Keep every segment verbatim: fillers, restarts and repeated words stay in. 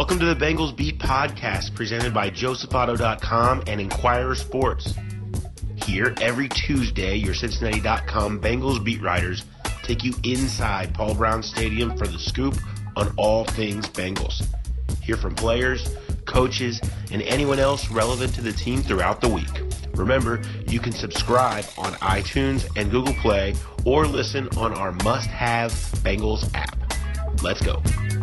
Welcome to the Bengals Beat podcast presented by Joseph Auto dot com and Inquirer Sports. Here, every Tuesday, your Cincinnati dot com Bengals beat writers take you inside Paul Brown Stadium for the scoop on all things Bengals. Hear from players, coaches, and anyone else relevant to the team throughout the week. Remember, you can subscribe on iTunes and Google Play or listen on our must-have Bengals app. Let's go.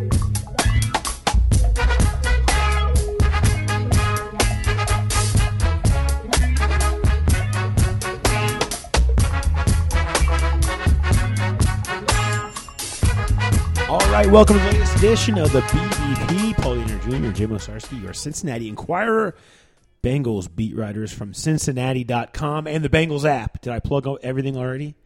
All right, welcome to the latest edition of the B B P. Paul Dehner Junior, Jim Osarski, your Cincinnati Inquirer, Bengals beat writers from Cincinnati dot com and the Bengals app. Did I plug everything already?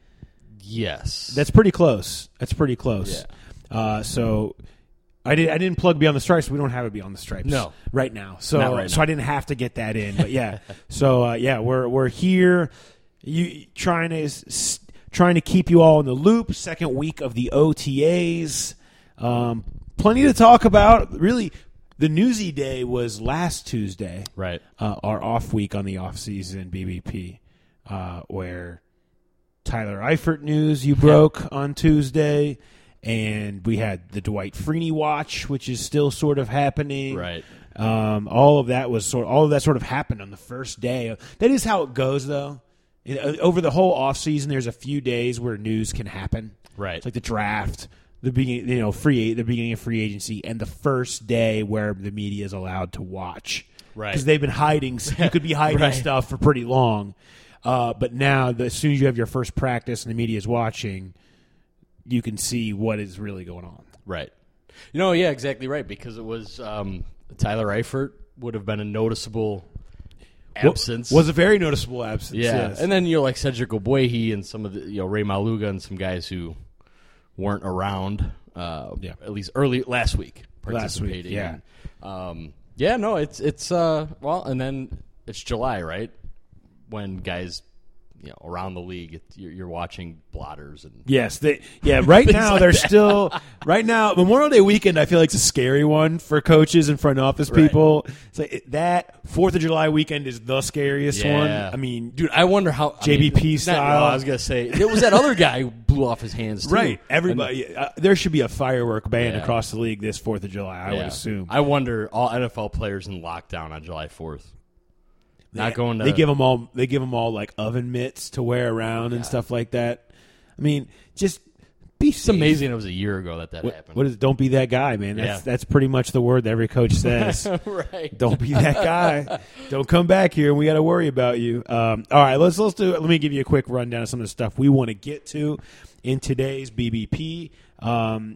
Yes. That's pretty close. That's pretty close. Yeah. Uh, so I did. I didn't plug Beyond the Stripes. We don't have it Beyond the Stripes. No. right now. So Not right so now. I didn't have to get that in. But yeah. so uh, yeah, we're we're here. You trying to s- trying to keep you all in the loop. Second week of the O T As. Um, plenty to talk about. Really, the newsy day was last Tuesday. Right. Uh, our off week on the off-season B B P, uh, where Tyler Eifert news you broke on Tuesday, and we had the Dwight Freeney watch, which is still sort of happening. Right. Um, all of that was sort. All of that sort of happened on the first day. That is how it goes, though. You know, over the whole off-season, there's a few days where news can happen. Right. It's like the draft. The beginning, you know, free the beginning of free agency, and the first day where the media is allowed to watch, Right? Because they've been hiding. You could be hiding Right. stuff for pretty long, uh, but now, the, as soon as you have your first practice and the media is watching, you can see what is really going on. Right. You know, yeah, exactly right. Because it was um, Tyler Eifert would have been a noticeable absence. Was a very noticeable absence. yeah, yes. and then you know, like Cedric Ogbuehi and some of the you know Ray Maluga and some guys who weren't around. Uh, Yeah. At least early last week. Last week, participating. yeah. Um, yeah. No, it's it's uh, well, and then it's July, right? When guys, you know, around the league, it, you're, you're watching blotters and Yes, they, yeah. Right Things now, like they're that. still right now. Memorial Day weekend, I feel like it's a scary one for coaches and front office Right. people. It's like it- that Fourth of July weekend is the scariest Yeah. one. I mean, Dude, I wonder how I J B P mean, not- style. no, I was gonna say it was that other guy who blew off his hands. Too. right? Everybody, uh, there should be a firework ban Yeah. across the league this Fourth of July. I Yeah. would assume. I wonder all N F L players in lockdown on July fourth. Not They- going to. They give them all. They give them all like oven mitts to wear around and stuff like that. I mean, just be It's safe. amazing. It was a year ago that that What, happened. what is? Don't be that guy, man. That's Yeah. that's pretty much the word that every coach says. right? Don't be that guy. Don't come back here, and we got to worry about you. Um, all right, let's let's do. Let me give you a quick rundown of some of the stuff we want to get to in today's B B P. Um,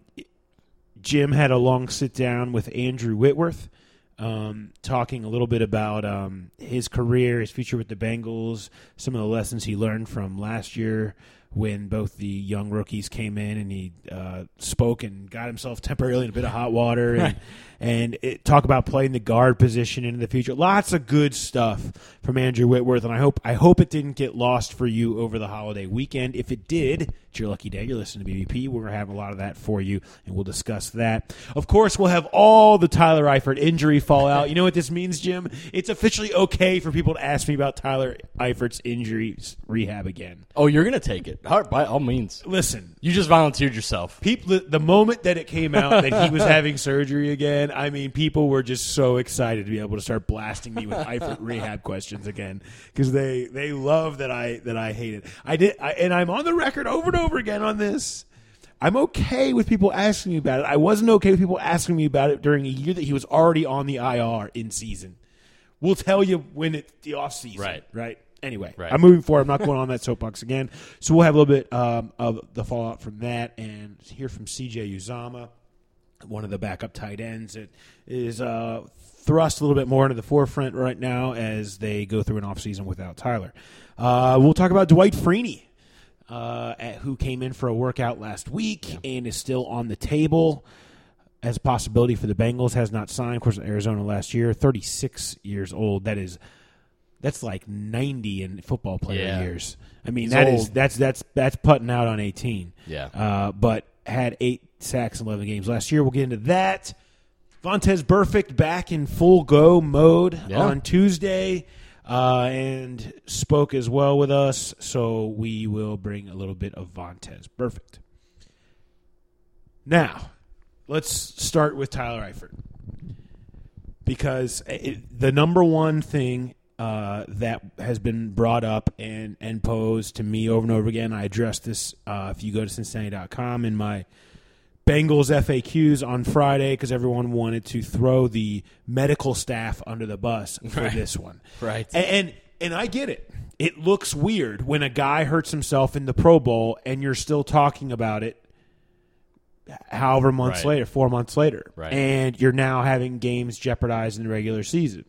Jim had a long sit down with Andrew Whitworth, um, talking a little bit about um, his career, his future with the Bengals, some of the lessons he learned from last year when both the young rookies came in and he uh, spoke and got himself temporarily in a bit of hot water and, and it, talk about playing the guard position in the future. Lots of good stuff from Andrew Whitworth, and I hope I hope it didn't get lost for you over the holiday weekend. If it did, it's your lucky day. You're listening to B B P. We're going to have a lot of that for you, and we'll discuss that. Of course, we'll have all the Tyler Eifert injury fallout. You know what this means, Jim? It's officially okay for people to ask me about Tyler Eifert's injuries rehab again. Oh, you're gonna take it. All right, by all means. Listen, You just volunteered yourself. people, the, the moment that it came out that he was having surgery again, I mean, people were just so excited to be able to start blasting me with Eifert rehab questions again because they they love that I that I hate it. I did, I, and I'm on the record over and over again on this. I'm okay with people asking me about it. I wasn't okay with people asking me about it during a year that he was already on the I R in season. We'll tell you when it's the off season, Right. Right. Anyway, Right. I'm moving forward. I'm not going on that soapbox again. So we'll have a little bit um, of the fallout from that and hear from C J Uzama, one of the backup tight ends that is uh, thrust a little bit more into the forefront right now as they go through an offseason without Tyler. Uh, we'll talk about Dwight Freeney, uh, at, who came in for a workout last week yeah. and is still on the table as a possibility for the Bengals. Has not signed, of course, in Arizona last year. thirty-six years old. That is... That's like ninety in football player Yeah. years. I mean, He's that is old. that's that's that's putting out on eighteen. Yeah. Uh, but had eight sacks in eleven games last year. We'll get into that. Vontaze Burfict back in full go mode Yeah. on Tuesday uh, and spoke as well with us, so we will bring a little bit of Vontaze Burfict. Now, let's start with Tyler Eifert, because it, the number one thing uh, that has been brought up and, and posed to me over and over again, I addressed this uh, if you go to Cincinnati dot com in my Bengals F A Qs on Friday, because everyone wanted to throw the medical staff under the bus for Right. this one. Right. And, and and I get it. It looks weird when a guy hurts himself in the Pro Bowl and you're still talking about it however months Right. later, four months later. Right. And you're now having games jeopardized in the regular season.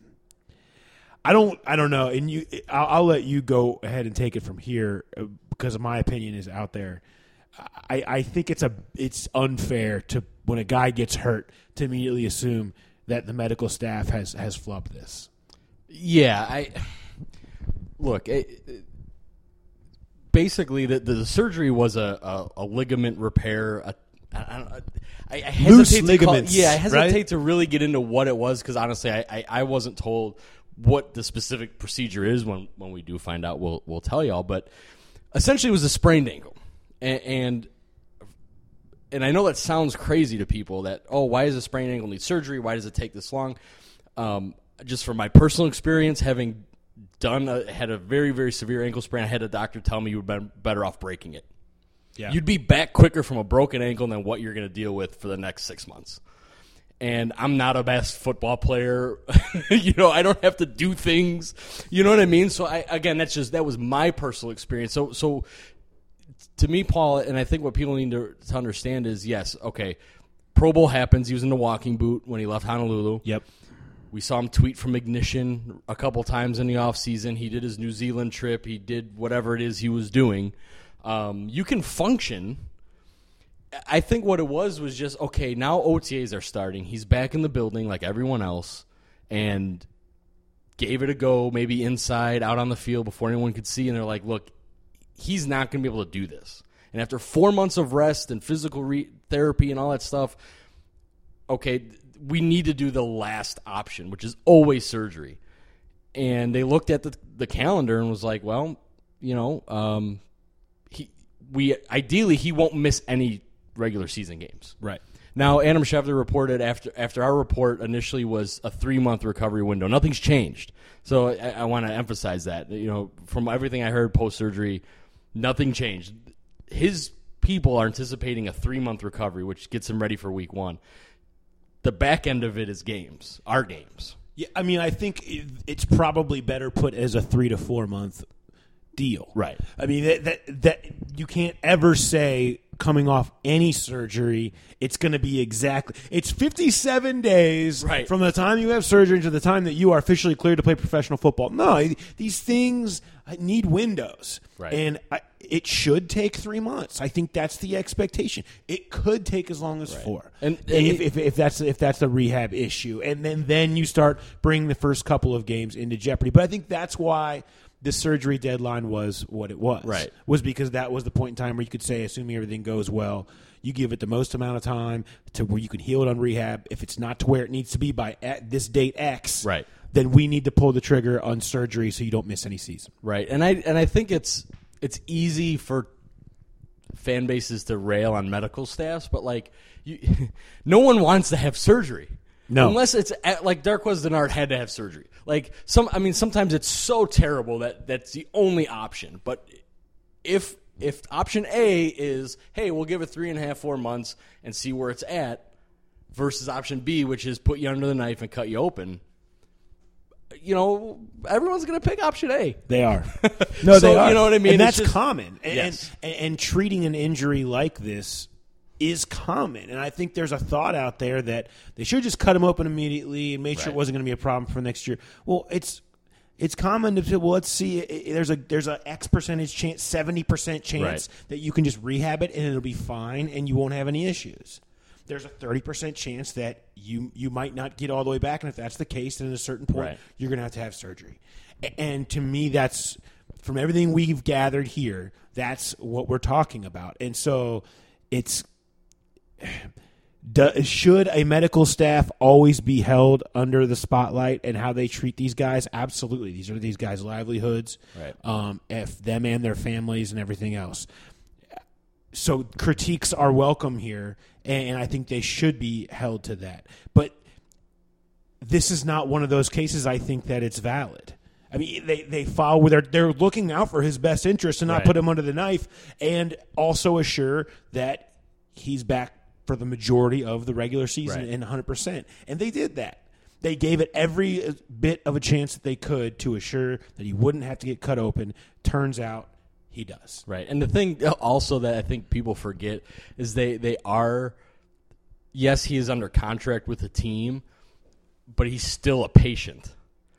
I don't I don't know. And you I'll, I'll let you go ahead and take it from here, uh, because my opinion is out there. I, I think it's a it's unfair to, when a guy gets hurt, to immediately assume that the medical staff has, has flubbed this. Yeah, I look. It, it, basically, the, the surgery was a, a, a ligament repair. A, I, I, I hesitate Loose to call, ligaments, yeah, I hesitate right? to really get into what it was, because honestly, I, I, I wasn't told what the specific procedure is. When when we do find out, we'll we'll tell y'all. But essentially, it was a sprained ankle. And and I know that sounds crazy to people, that, oh, why does a sprained ankle need surgery? Why does it take this long? Um, just from my personal experience, having done a, had a very, very severe ankle sprain, I had a doctor tell me you would be better off breaking it. Yeah. You'd be back quicker from a broken ankle than what you're going to deal with for the next six months. And I'm not a best football player. you know, I don't have to do things. You know what I mean? So, I again, that's just that was my personal experience. So, so. To me, Paul, and I think what people need to, to understand is, yes, okay, Pro Bowl happens. He was in the walking boot when he left Honolulu. Yep. We saw him tweet from Ignition a couple times in the offseason. He did his New Zealand trip. He did whatever it is he was doing. Um, you can function. I think what it was was just, okay, now O T As are starting. He's back in the building like everyone else, and gave it a go, maybe inside, out on the field before anyone could see, and they're like, look, he's not going to be able to do this. And after four months of rest and physical re- therapy and all that stuff, okay, we need to do the last option, which is always surgery. And they looked at the, the calendar and was like, well, you know, um, he we ideally he won't miss any regular season games. Right. Now, Adam Schefter reported after after our report initially was a three-month recovery window. Nothing's changed. So I, I want to emphasize that. You know, from everything I heard post-surgery, nothing changed. His people are anticipating a three-month recovery, which gets him ready for week one. The back end of it is games, our games. Yeah, I mean, I think it's probably better put as a three to four month deal. Right. I mean, that that, that you can't ever say coming off any surgery, it's going to be exactly. It's fifty-seven days Right. from the time you have surgery to the time that you are officially cleared to play professional football. No, these things need windows. Right. And I, it should take three months. I think that's the expectation. It could take as long as Right. four. And- and if, it- if, if that's if that's the rehab issue, and then then you start bringing the first couple of games into jeopardy. But I think that's why the surgery deadline was what it was. Right. Was because that was the point in time where you could say, assuming everything goes well, you give it the most amount of time to where you can heal it on rehab. If it's not to where it needs to be by at this date X, Right. then we need to pull the trigger on surgery so you don't miss any season. Right. And I and I think it's it's easy for fan bases to rail on medical staffs, but like you, no one wants to have surgery. No. Unless it's at, like Darqueze Dennard had to have surgery. Like some I mean sometimes it's so terrible that that's the only option. But if if option A is, hey, we'll give it three and a half, four months and see where it's at, versus option B, which is put you under the knife and cut you open, you know, everyone's going to pick option A. They are. No, So, they are. you know what I mean? And It's that's just- common. And, Yes. and, and treating an injury like this is common. And I think there's a thought out there that they should just cut him open immediately and make sure it Right. wasn't going to be a problem for next year. Well, it's it's common to say, well, let's see. There's a there's a X percentage chance, seventy percent chance Right. that you can just rehab it and it'll be fine and you won't have any issues. There's a thirty percent chance that you you might not get all the way back, and if that's the case, then at a certain point, Right. you're going to have to have surgery. A- And to me, that's, from everything we've gathered here, that's what we're talking about. And so it's Do, should a medical staff always be held under the spotlight and how they treat these guys? Absolutely. These are these guys' livelihoods, right. um, if them and their families and everything else. So critiques are welcome here, and I think they should be held to that. But this is not one of those cases I think that it's valid. I mean, they, they file where they're, they're looking out for his best interest and not right. put him under the knife, and also assure that he's back for the majority of the regular season right. and one hundred percent. And they did that. They gave it every bit of a chance that they could to assure that he wouldn't have to get cut open. Turns out he does. Right. And the thing also that I think people forget is they, they are, yes, he is under contract with the team, but he's still a patient.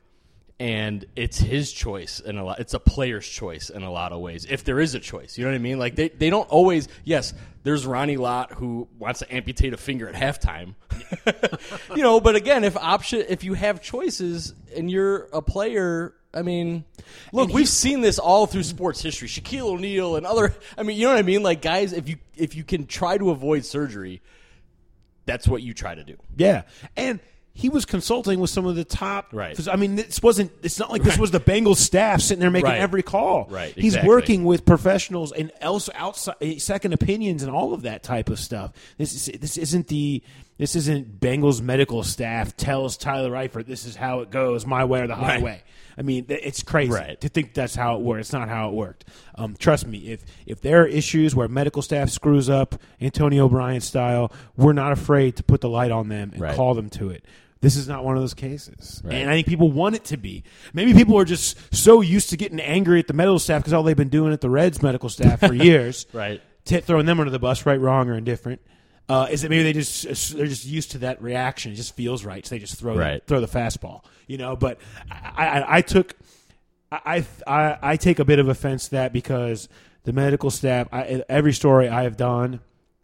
And it's his choice in a lot. It's a player's choice in a lot of ways, if there is a choice. You know what I mean? Like they, they don't always. Yes, there's Ronnie Lott who wants to amputate a finger at halftime. you know, but again, if option, if you have choices and you're a player, I mean, look, we've seen this all through sports history. Shaquille O'Neal and other. I mean, you know what I mean? Like guys, if you if you can try to avoid surgery, that's what you try to do. Yeah, and. He was consulting with some of the top. Right. I mean, this wasn't. It's not like this right. was the Bengals staff sitting there making right. every call. Right. He's exactly. working with professionals and also outside second opinions and all of that type of stuff. This is this isn't the this isn't Bengals medical staff tells Tyler Eifert this is how it goes, my way or the highway. Right. I mean, it's crazy right. to think that's how it worked. It's not how it worked. Um, trust me, if if there are issues where medical staff screws up, Antonio Bryant style, we're not afraid to put the light on them and right. call them to it. This is not one of those cases. Right. And I think people want it to be. Maybe people are just so used to getting angry at the medical staff because all they've been doing at the Reds medical staff for years. right. T- throwing them under the bus, right, wrong, or indifferent. Uh, is that maybe they just they're just used to that reaction? It just feels right, so they just throw right. the, throw the fastball, you know. But I, I, I took I, I I take a bit of offense to that because the medical staff. I, every story I have done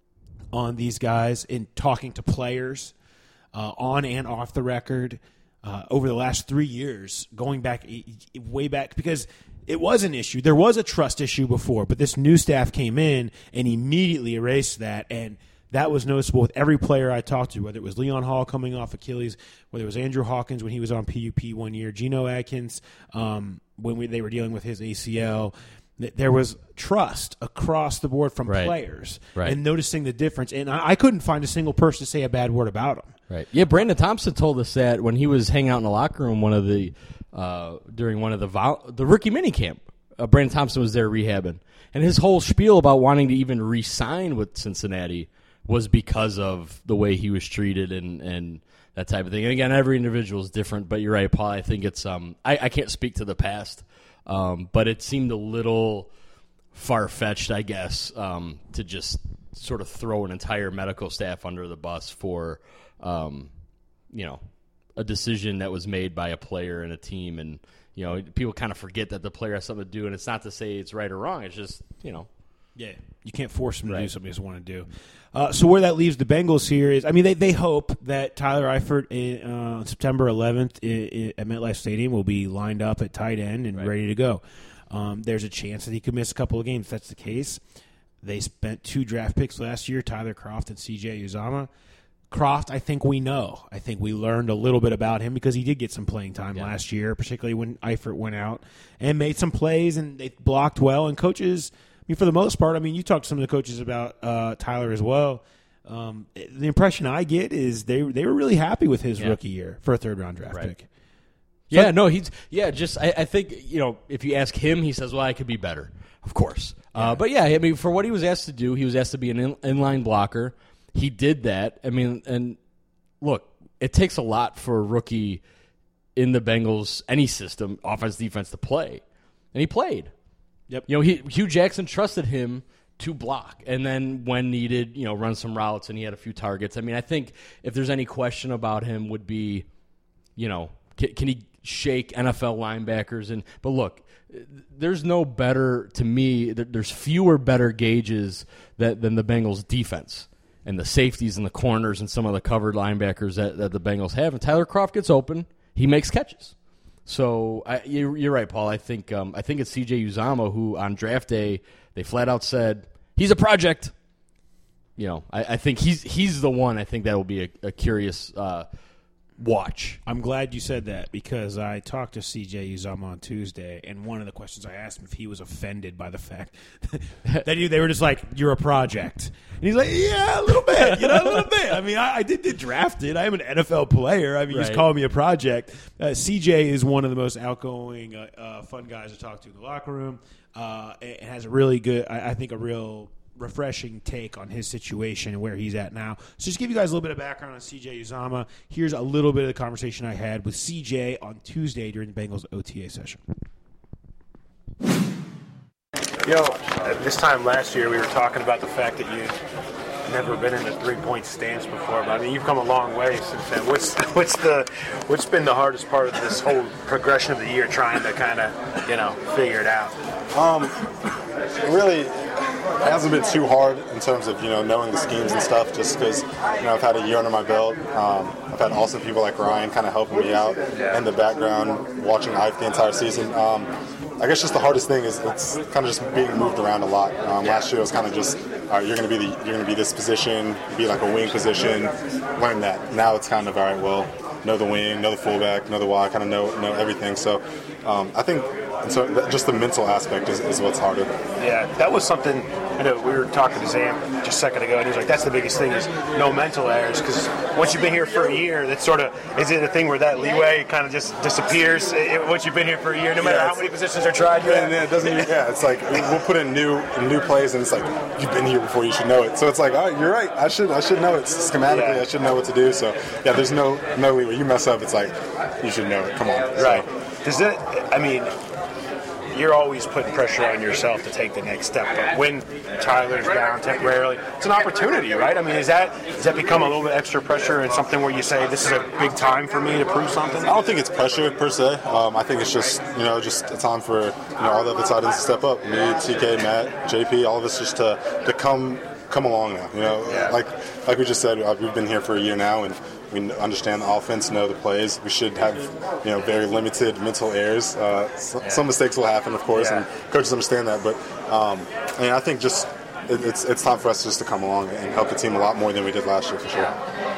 on these guys in talking to players. Uh, on and off the record uh, over the last three years, going back way back, because it was an issue. There was a trust issue before, but this new staff came in and immediately erased that, and that was noticeable with every player I talked to, whether it was Leon Hall coming off Achilles, whether it was Andrew Hawkins when he was on P U P one year, Geno Atkins um, when we, they were dealing with his A C L. There was trust across the board from right. players right. and noticing the difference. And I, I couldn't find a single person to say a bad word about him. Right. Yeah, Brandon Thompson told us that when he was hanging out in the locker room one of the uh, during one of the vol- the rookie minicamp. Uh, Brandon Thompson was there rehabbing. And his whole spiel about wanting to even re-sign with Cincinnati was because of the way he was treated and, and that type of thing. And again, every individual is different, but you're right, Paul. I think it's um I, I can't speak to the past. Um, but it seemed a little far-fetched, I guess, um, to just sort of throw an entire medical staff under the bus for, um, you know, a decision that was made by a player and a team. And, you know, people kind of forget that the player has something to do. And it's not to say it's right or wrong. It's just, you know. Yeah, you can't force them to right. do something they just want to do. Uh, so where that leaves the Bengals here is, I mean, they, they hope that Tyler Eifert in, uh, on September eleventh i- i- at MetLife Stadium will be lined up at tight end and right. ready to go. Um, there's a chance that he could miss a couple of games. If that's the case. They spent two draft picks last year, Tyler Kroft and C J Uzomah. Kroft, I think we know. I think we learned a little bit about him because he did get some playing time yeah. last year, particularly when Eifert went out and made some plays and they blocked well. And coaches, I mean, for the most part, I mean, you talked to some of the coaches about uh, Tyler as well. Um, the impression I get is they they were really happy with his yeah. rookie year for a third round draft right. pick. Yeah, so, no, he's yeah. Just I, I think you know if you ask him, he says, "Well, I could be better." Of course, yeah. Uh, but yeah, I mean, for what he was asked to do, he was asked to be an in, inline blocker. He did that. I mean, and look, it takes a lot for a rookie in the Bengals any system, offense, defense, to play, and he played. Yep. You know, he, Hugh Jackson trusted him to block, and then when needed, you know, run some routes, and he had a few targets. I mean, I think if there's any question about him, would be, you know, can, can he shake N F L linebackers? And but look, there's no better to me. There's fewer better gauges that, than the Bengals defense and the safeties and the corners and some of the covered linebackers that, that the Bengals have. And Tyler Kroft gets open, he makes catches. So I, you're, you're right, Paul. I think um, I think it's C J Uzomah who on draft day they flat out said he's a project. you know, I, I think he's he's the one. I think that will be a, a curious uh, watch. I'm glad you said that because I talked to C J Uzomah on Tuesday, and one of the questions I asked him if he was offended by the fact that he, they were just like, "You're a project," and he's like, "Yeah, a little bit, you know, a little bit." I mean, I, I did get drafted. I'm an N F L player. I mean, you just Right. call me a project. Uh, C J is one of the most outgoing, uh, uh, fun guys to talk to in the locker room. Uh, and has a really good, I, I think, a real refreshing take on his situation and where he's at now. So just give you guys a little bit of background on C J Uzomah. Here's a little bit of the conversation I had with C J on Tuesday during the Bengals O T A session. You know, this time last year we were talking about the fact that you never been in a three-point stance before, but I mean you've come a long way since then. What's what's the what's been the hardest part of this whole progression of the year, trying to kind of you know figure it out? Um, really, it hasn't been too hard in terms of you know knowing the schemes and stuff. Just because you know I've had a year under my belt. Um, I've had awesome people like Ryan kind of helping me out in the background, watching Ike the entire season. Um, I guess just the hardest thing is it's kind of just being moved around a lot. Um, last year it was kind of just all right, you're going to be the you're going to be this position, be like a wing position, learn that. Now it's kind of all right. Well, know the wing, know the fullback, know the Y, kind of know know everything. So um, I think and so th- just the mental aspect is, is what's harder. Yeah, that was something. I know we were talking to Zam just a second ago, and he was like, "That's the biggest thing is no mental errors." Because once you've been here for a year, that's sort of is it a thing where that leeway kind of just disappears it, once you've been here for a year, no matter Yeah, how many positions are tried. Yeah, yeah, it doesn't. Yeah, it's like we'll put in new new plays, and it's like you've been here before, you should know it. So it's like, oh, you're right. I should I should know it schematically. Yeah. I should know what to do. So yeah, there's no no leeway. You mess up, it's like you should know it. Come on. Right. So, Does it? I mean, you're always putting pressure on yourself to take the next step. But when Tyler's down temporarily, it's an opportunity, right? I mean, is that does that become a little bit extra pressure and something where you say this is a big time for me to prove something? I don't think it's pressure per se. Um, I think it's just you know just a time for you know all the other tight ends to step up. Me, T K, Matt, J P, all of us just to to come come along now. You know, Yeah. like like we just said, uh, we've been here for a year now and. We understand the offense, know the plays. We should have, you know, very limited mental errors. Uh, so, Yeah. Some mistakes will happen, of course, Yeah. and coaches understand that. But um, I mean, I think just it, it's it's time for us just to come along and help the team a lot more than we did last year, for sure.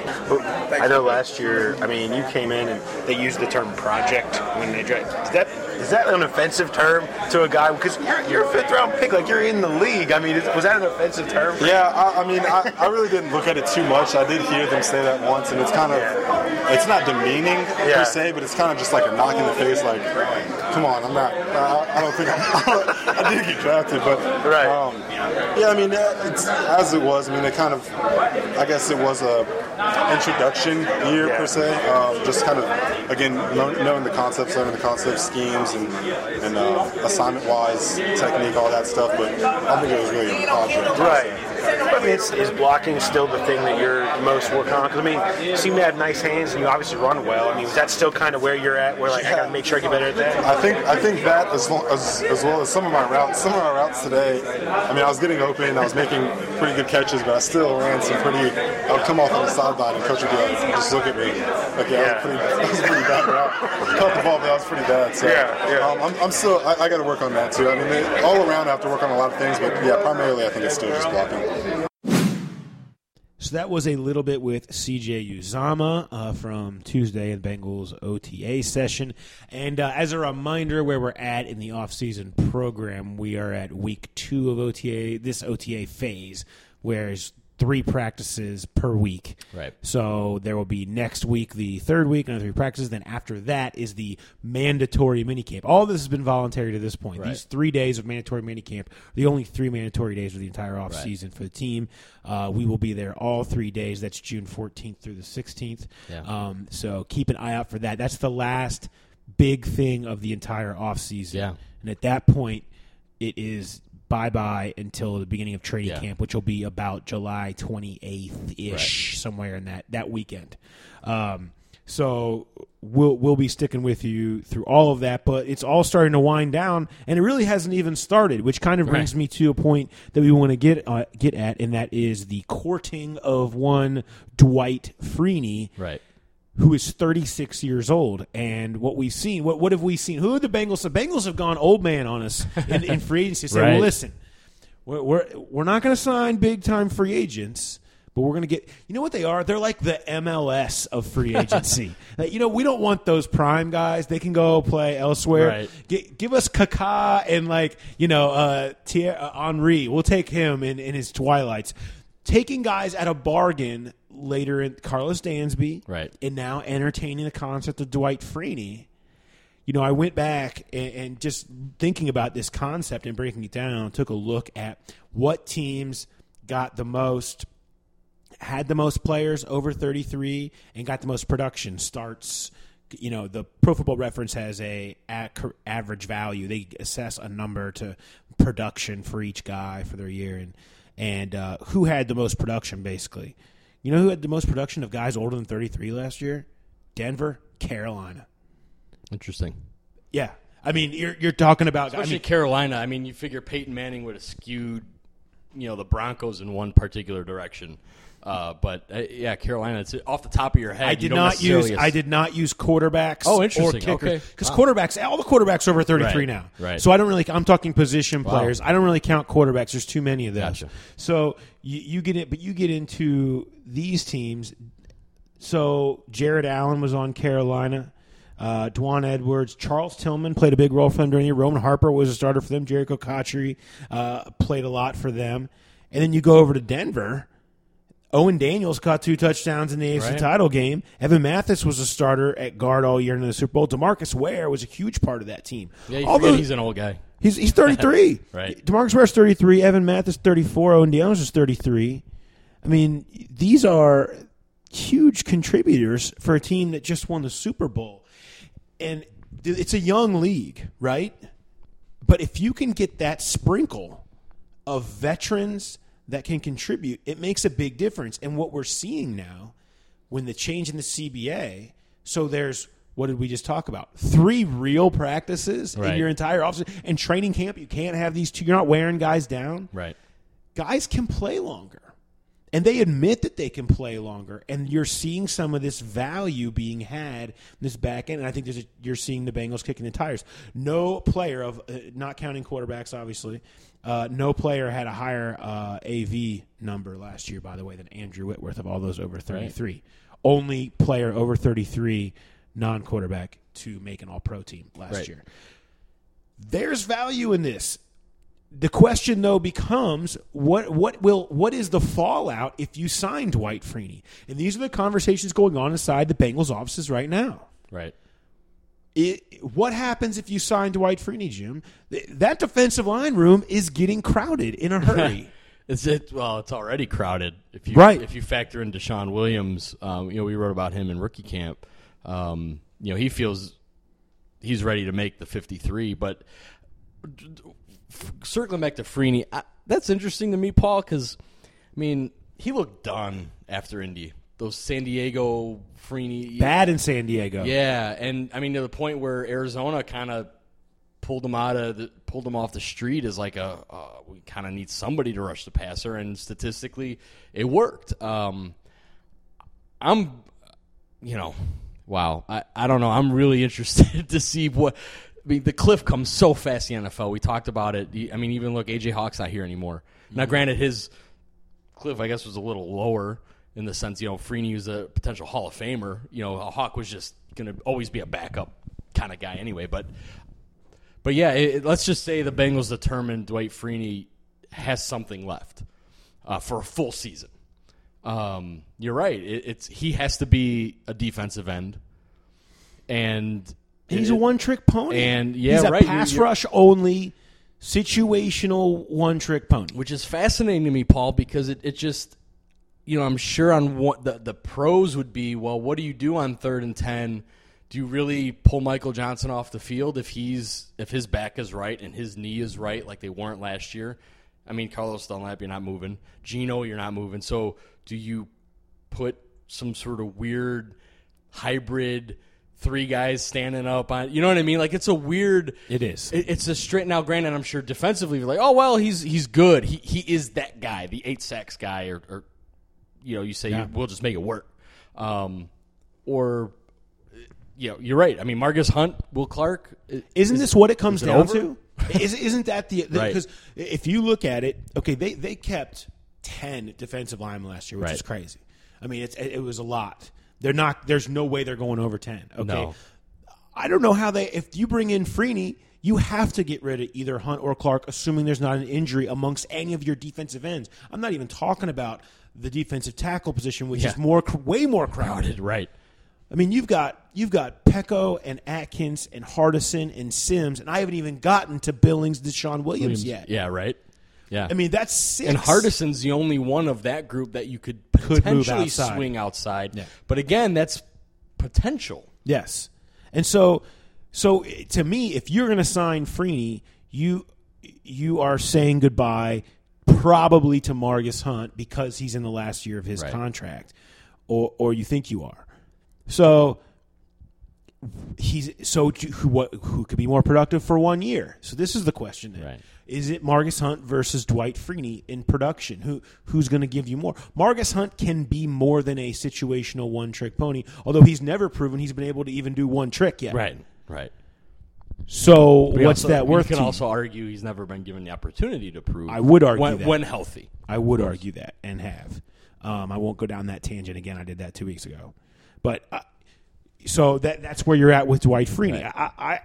I know last year, I mean, you came in and they used the term project when they drafted. Is that is that an offensive term to a guy? Because you're, you're a fifth round pick, like you're in the league. I mean, is, was that an offensive term? Yeah, I, I mean, I, I really didn't look at it too much. I did hear them say that once, and it's kind of, it's not demeaning Yeah. per se, but it's kind of just like a knock in the face. Like, come on, I'm not. I, I don't think I'm. I did get drafted, but Right. Um, yeah, I mean, it's as it was. I mean, it kind of. I guess it was a introduction year Yeah. per se. Um, just kind of again know- knowing the concepts, learning the concepts, schemes, and and uh, assignment-wise, technique, all that stuff. But I don't think it was really a project. Right. I mean, it's, is blocking still the thing that you're most working on? Because, I mean, you seem to have nice hands and you obviously run well. I mean, is that still kind of where you're at, where, like, I got to make sure I get better at that? I think I think that as, lo- as as well as some of my routes, some of my routes today. I mean, I was getting open, I was making pretty good catches, but I still ran some pretty. I would come off on the sideline and coach would be like, just look at me. Like, yeah, Yeah. That, was pretty, that was a pretty bad route. Caught the ball, but that was pretty bad. So, Yeah, yeah. Um, I'm, I'm still. I, I got to work on that too. I mean, they, all around, I have to work on a lot of things, but yeah, primarily, I think it's still just blocking. So that was a little bit with C J Uzomah uh, from Tuesday in Bengals O T A session. And uh, as a reminder where we're at in the offseason program, we are at week two of O T A, this O T A phase, where it's three practices per week. Right. So there will be next week, the third week, another three practices. Then after that is the mandatory minicamp. All this has been voluntary to this point. Right. These three days of mandatory minicamp are the only three mandatory days of the entire offseason Right. for the team. Uh, we will be there all three days. That's June fourteenth through the sixteenth. Yeah. Um, so keep an eye out for that. That's the last big thing of the entire offseason. Yeah. And at that point, it is bye-bye until the beginning of training Yeah. camp, which will be about July twenty-eighth-ish, somewhere in that, that weekend. Um, so we'll we'll be sticking with you through all of that, but it's all starting to wind down, and it really hasn't even started, which kind of brings Right. me to a point that we want to get uh, get at, and that is the courting of one Dwight Freeney, Right. who is thirty-six years old. And what we've seen, what what have we seen? Who are the Bengals? The Bengals have gone old man on us in, in free agency. Say, Right. well, listen, we're we're, we're not going to sign big time free agents. But we're going to get – you know what they are? They're like the M L S of free agency. Like, you know, we don't want those prime guys. They can go play elsewhere. Right. G- give us Kaká and, like, you know, uh, Thierry, uh, Henry. We'll take him in, in his twilights. Taking guys at a bargain later in Carlos Dansby. Right. And now entertaining the concept of Dwight Freeney. You know, I went back and, and just thinking about this concept and breaking it down, took a look at what teams got the most – had the most players over thirty-three and got the most production starts. You know, the Pro Football Reference has a average value. They assess a number to production for each guy for their year, and and uh, who had the most production, basically. You know who had the most production of guys older than thirty-three last year? Denver, Carolina. Interesting. Yeah. I mean, you're you're talking about... Especially I mean, Carolina. I mean, you figure Peyton Manning would have skewed, you know, the Broncos in one particular direction. Uh, but uh, yeah, Carolina. It's off the top of your head. I did you don't not use. necessarily- I did not use quarterbacks. Oh, or interesting. kickers. Okay. Because Wow. quarterbacks, all the quarterbacks are over thirty-three Right. now. Right. So I don't really. I'm talking position Wow. players. I don't really count quarterbacks. There's too many of those. Gotcha. So you, you get it, but you get into these teams. So Jared Allen was on Carolina. Uh, Dwan Edwards, Charles Tillman played a big role for them during the year. Roman Harper was a starter for them. Jericho Cotchery uh, played a lot for them. And then you go over to Denver. Owen Daniels caught two touchdowns in the A F C Right. title game. Evan Mathis was a starter at guard all year in the Super Bowl. DeMarcus Ware was a huge part of that team. Yeah, you All forget the- he's an old guy. He's he's thirty-three. Right. DeMarcus Ware's thirty-three. Evan Mathis thirty-four. Owen Daniels is thirty-three. I mean, these are huge contributors for a team that just won the Super Bowl. And it's a young league, right? But if you can get that sprinkle of veterans that can contribute, it makes a big difference. And what we're seeing now, when the change in the C B A, so there's, what did we just talk about? Three real practices Right. in your entire offseason. And training camp, you can't have these two. You're not wearing guys down. Right. Guys can play longer. And they admit that they can play longer. And you're seeing some of this value being had in this back end. And I think there's a, you're seeing the Bengals kicking the tires. No player, of uh, not counting quarterbacks, obviously, uh, no player had a higher uh, A V number last year, by the way, than Andrew Whitworth of all those over thirty-three. Right. Only player over thirty-three, non-quarterback, to make an all-pro team last Right. year. There's value in this. The question, though, becomes what what will what is the fallout if you sign Dwight Freeney? And these are the conversations going on inside the Bengals offices right now. Right. It, what happens if you sign Dwight Freeney, Jim? That defensive line room is getting crowded in a hurry. Is it? Well, it's already crowded. If you Right. if you factor in Deshaun Williams, um, you know, we wrote about him in rookie camp. Um, you know, he feels he's ready to make the fifty-three. But circling back to Freeney, I, that's interesting to me, Paul, because I mean, he looked done after Indy. Those San Diego Freeney Bad in San Diego. Yeah, and I mean to the point where Arizona kind of pulled him out of the, pulled him off the street as like a uh, we kind of need somebody to rush the passer, and statistically it worked. Um, I'm, you know, wow, I, I don't know. I'm really interested to see what. I mean, the cliff comes so fast in the N F L. We talked about it. I mean, even look, A J Hawk's not here anymore. Mm-hmm. Now, granted, his cliff, I guess, was a little lower in the sense, you know, Freeney was a potential Hall of Famer. You know, Hawk was just going to always be a backup kind of guy anyway. But, but yeah, it, let's just say the Bengals determined Dwight Freeney has something left uh, for a full season. Um, you're right. It, it's he has to be a defensive end, and He's it, a one-trick pony. And yeah, he's a right. pass You're, you're, rush only, situational one-trick pony. which is fascinating to me, Paul, because it, it just, you know, I'm sure on what the the pros would be. Well, what do you do on third and ten? Do you really pull Michael Johnson off the field if he's if his back is right and his knee is right, like they weren't last year? I mean, Carlos Dunlap, you're not moving. Geno, you're not moving. So do you put some sort of weird hybrid three guys standing up on, you know what I mean? Like, it's a weird. It is. It, it's a straight. Now, granted, I'm sure defensively you're like, oh well, he's he's good. He he is that guy, the eight sacks guy, or, or you know, you say Yeah. we'll just make it work, um, or you know, you're right. I mean, Marcus Hunt, Will Clark. Isn't is, this what it comes is it down over? to? Is, isn't that the – because Right. if you look at it, okay, they, they kept ten defensive linemen last year, which Right. is crazy. I mean, it's, it was a lot. They're not – there's no way they're going over ten. Okay. No. I don't know how they – if you bring in Freeney, you have to get rid of either Hunt or Clark, assuming there's not an injury amongst any of your defensive ends. I'm not even talking about the defensive tackle position, which Yeah. is more way more crowded. Right. I mean, you've got you've got Pecco and Atkins and Hardison and Sims, and I haven't even gotten to Billings, Deshaun Williams, yet. Yeah, right. Yeah. I mean, that's six. And Hardison's the only one of that group that you could Could move potentially outside. swing outside. Yeah. But again, that's potential. Yes. And so, so to me, if you're going to sign Freeney, you you are saying goodbye probably to Margus Hunt because he's in the last year of his Right. contract, or or you think you are. So he's so who what who could be more productive for one year? So this is the question then. Right. Is it Margus Hunt versus Dwight Freeney in production? Who who's going to give you more? Margus Hunt can be more than a situational one-trick pony, although he's never proven he's been able to even do one trick yet. Right. Right. So We what's also- that worth? You can to you? also argue he's never been given the opportunity to prove. I would argue when, that. when healthy. I would argue that and have. Um, I won't go down that tangent again. I did that two weeks ago, but uh, so that that's where you're at with Dwight Freeney. Right. I, I,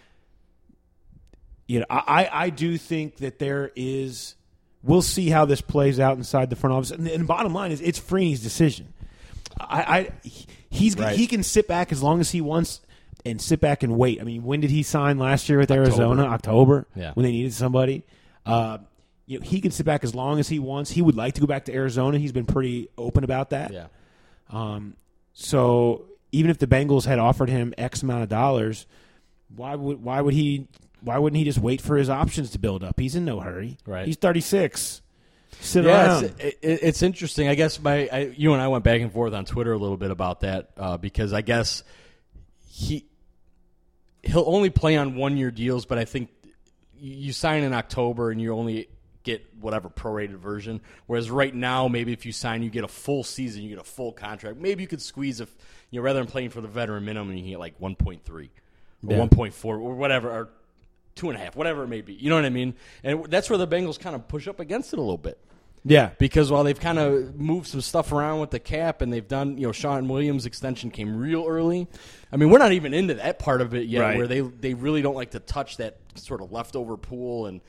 you know, I, I do think that there is. We'll see how this plays out inside the front office. And, and the bottom line is, it's Freeney's decision. I, I he's Right. he can sit back as long as he wants and sit back and wait. I mean, when did he sign last year with Arizona? October. Yeah. When they needed somebody. Uh, you know, he can sit back as long as he wants. He would like to go back to Arizona. He's been pretty open about that. Yeah. Um, so even if the Bengals had offered him X amount of dollars, why would why would he why wouldn't he just wait for his options to build up? He's in no hurry. Right. He's thirty-six. Sit Yeah, around. it's, it, it's interesting. I guess my I, you and I went back and forth on Twitter a little bit about that uh, because I guess he he'll only play on one year deals, but I think you sign in October and you only get whatever prorated version. Whereas right now, maybe if you sign, you get a full season, you get a full contract. Maybe you could squeeze if you know rather than playing for the veteran minimum, you can get like one point three or Yeah. one point four or whatever, or two and a half, whatever it may be. You know what I mean? And that's where the Bengals kind of push up against it a little bit. Yeah. Because while they've kind of moved some stuff around with the cap and they've done, you know, Sean Williams' extension came real early. I mean, we're not even into that part of it yet Right. where they they really don't like to touch that sort of leftover pool and,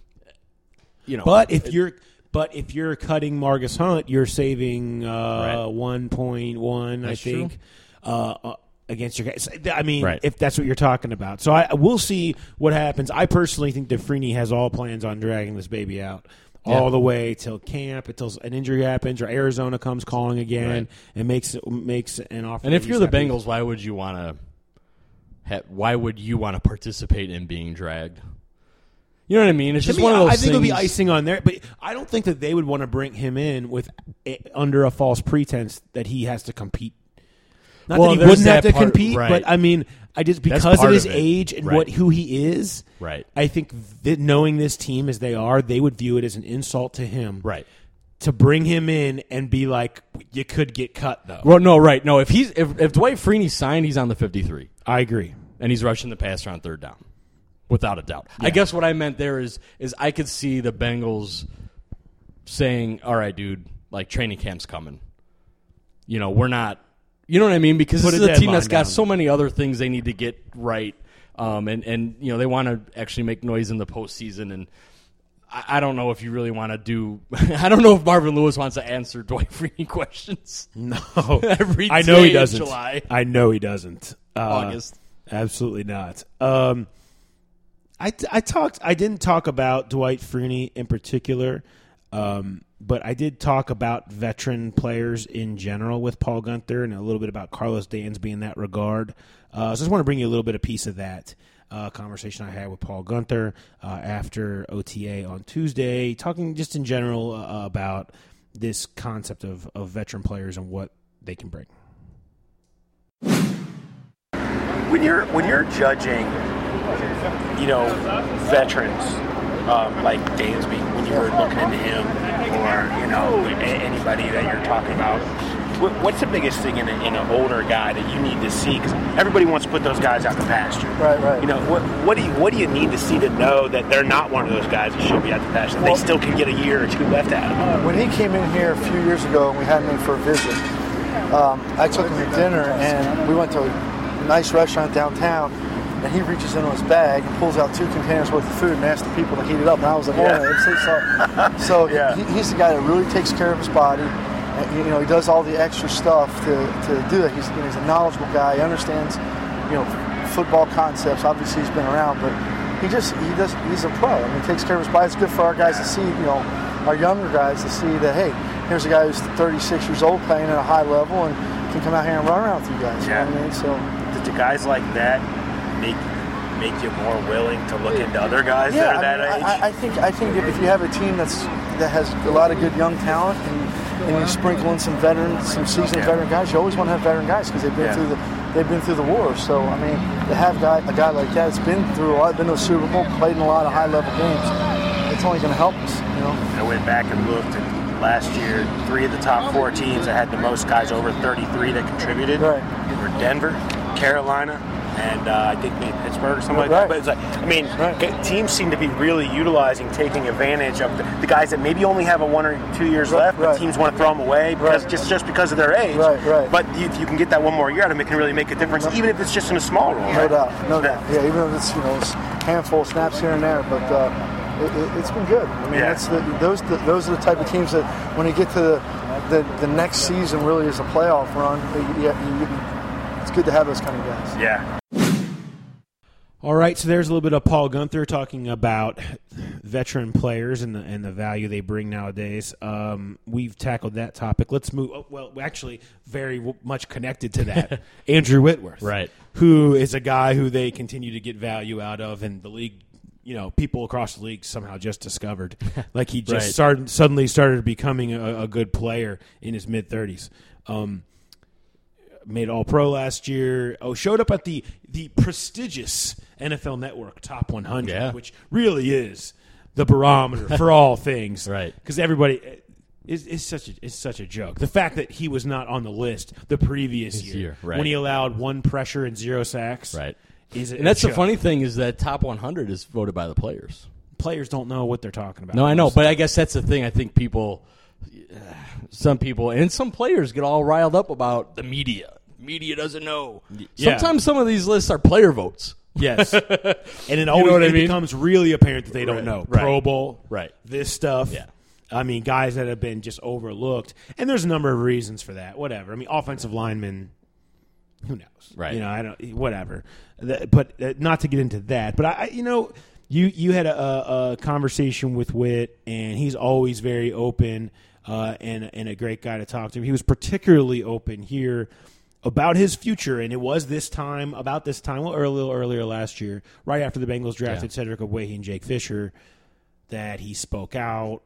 you know. But if it- you're but if you're cutting Margus Hunt, you're saving uh, Right. one point one, I That's think, uh, uh, against your guys. I mean, Right. if that's what you're talking about. So I we'll see what happens. I personally think that Freeney has all plans on dragging this baby out. All Yeah. the way till camp, until an injury happens, or Arizona comes calling again Right. and makes makes an offer. And if that you're he's the happy- Bengals, why would you want to ha- why would you want to participate in being dragged? You know what I mean? It's To just me, one of those I think it'll be things- icing on there, but I don't think that they would want to bring him in with a, under a false pretense that he has to compete. Not Well, that he there's wouldn't have that to part- compete, right. but I mean, I just That's because of part his of it. age and Right. what who he is, Right. I think that knowing this team as they are, they would view it as an insult to him, Right. to bring him in and be like, you could get cut though. Well, no, right. No, if he's if, if Dwight Freeney signed, he's on the fifty-three. I agree. And he's rushing the passer on third down, without a doubt. I guess what I meant there is is I could see the Bengals saying, "All right, dude, like training camp's coming. You know, we're not. You know what I mean? Because Put this a is a team deadline that's got down. so many other things they need to get right, um, and and you know they want to actually make noise in the postseason. And I, I don't know if you really want to do. I don't know if Marvin Lewis wants to answer Dwight Freeney questions. No, Every I know he day in doesn't. July. I know he doesn't. Uh, August. Absolutely not. Um, I, I talked. I didn't talk about Dwight Freeney in particular, um, but I did talk about veteran players in general with Paul Guenther and a little bit about Carlos Dansby in that regard. Uh, so I just want to bring you a little bit of piece of that uh, conversation I had with Paul Guenther uh, after O T A on Tuesday, talking just in general uh, about this concept of, of veteran players and what they can bring. When you're when you're judging, you know, veterans um, like Dansby, when you were looking into him, or you know a- anybody that you're talking about, what, what's the biggest thing in, a, in an older guy that you need to see? Because everybody wants to put those guys out the pasture. Right, right. You know, what what do you what do you need to see to know that they're not one of those guys that should be out the pasture? That Well, they still can get a year or two left out of them. When he came in here a few years ago and we had him in for a visit, um, I took him to dinner and we went to a nice restaurant downtown. And he reaches into his bag and pulls out two containers worth of food and asks the people to heat it up. And I was like, oh, Yeah. yeah. so, so Yeah. he, he's the guy that really takes care of his body. And, you know, he does all the extra stuff to, to do that. He's, you know, he's a knowledgeable guy. He understands, you know, football concepts. Obviously, he's been around, but he just he does. He's a pro. I mean, he takes care of his body. It's good for our guys to see. You know, our younger guys to see that. Hey, here's a guy who's thirty-six years old playing at a high level and can come out here and run around with you guys. Yeah. You know what I mean? So. Did the guys like that make make you more willing to look into other guys Yeah, that are I, that mean, age? I, I think I think if you have a team that's that has a lot of good young talent and, and you sprinkle in some veterans, some seasoned Yeah. veteran guys, you always want to have veteran guys because they've been Yeah. through the they've been through the war. So I mean, to have guy, a guy like that that's been through a lot, been to a Super Bowl, played in a lot of high level games, it's only going to help us. You know. I went back and looked, and last year, three of the top four teams that had the most guys over thirty-three that contributed Right. were Denver, Carolina, and uh, I think maybe Pittsburgh or something like that. Right. But it's like, I mean, Right. g- teams seem to be really utilizing, taking advantage of the, the guys that maybe only have a one or two years Right, left, but right. teams want to throw them away because Right. just just because of their age. Right, right. But if you can get that one more year out of them, it can really make a difference, even if it's just in a small role. No right? doubt, no Yeah. doubt. Yeah, even if it's you know it's a handful of snaps here and there, but uh, it, it, it's been good. I mean, Yeah. that's the, those the, those are the type of teams that when you get to the the, the next season, really is a playoff run. You, you, you, it's good to have those kind of guys. Yeah. All right, so there's a little bit of Paul Gunther talking about veteran players and the and the value they bring nowadays. Um, we've tackled that topic. Let's move. Oh, well, actually, very w- much connected to that, Andrew Whitworth, Right. Who is a guy who they continue to get value out of, and the league, you know, people across the league somehow just discovered, like he just Right. started suddenly started becoming a, a good player in his mid thirties. Um, made All Pro last year. Oh, showed up at the the prestigious N F L Network Top one hundred, Yeah. which really is the barometer for all things, Right. Because everybody is is such a is such a joke. The fact that he was not on the list the previous This year, year, right. when he allowed one pressure and zero sacks, Right. Is And that's a the joke. funny thing is that top one hundred is voted by the players. Players don't know what they're talking about. No, I know, but I guess that's the thing. I think people, some people, and some players get all riled up about the media. Media doesn't know. Yeah. Sometimes some of these lists are player votes. Yes, and it always what I it mean? becomes really apparent that they don't Right, know right, Pro Bowl, right. This stuff. Yeah. I mean, guys that have been just overlooked, and there's a number of reasons for that. Whatever. I mean, offensive linemen. Who knows? Right. You know, I don't. Whatever. That- But uh, not to get into that. But I, I you know, you you had a, a, a conversation with Whit, and he's always very open uh, and and a great guy to talk to. He was particularly open here about his future, and it was this time, about this time, well, a little earlier last year, right after the Bengals drafted Yeah. Cedric Ogbuehi and Jake Fisher, that he spoke out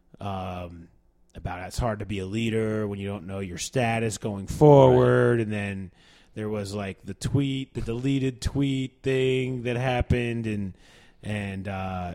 um, about how it's hard to be a leader when you don't know your status going forward, and then there was like the tweet, the deleted tweet thing that happened, and and uh,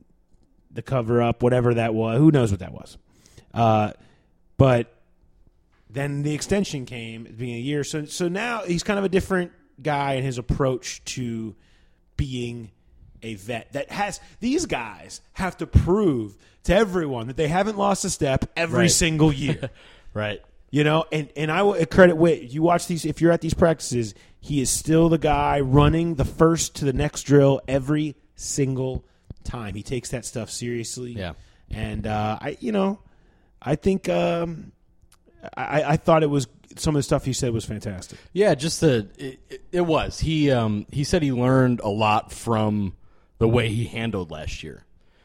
the cover up, whatever that was. Who knows what that was? Uh, but then the extension came, it being a year. So so now he's kind of a different guy in his approach to being a vet. That has these guys have to prove to everyone that they haven't lost a step every Right. single year. Right. You know, and, and I will credit Whit. You watch these, if you're at these practices, he is still the guy running the first to the next drill every single time. He takes that stuff seriously. Yeah. And, uh, I, you know, I think um, I, I thought it was, some of the stuff he said was fantastic. Yeah, just the it, it, it was. He um he said he learned a lot from the way he handled last year.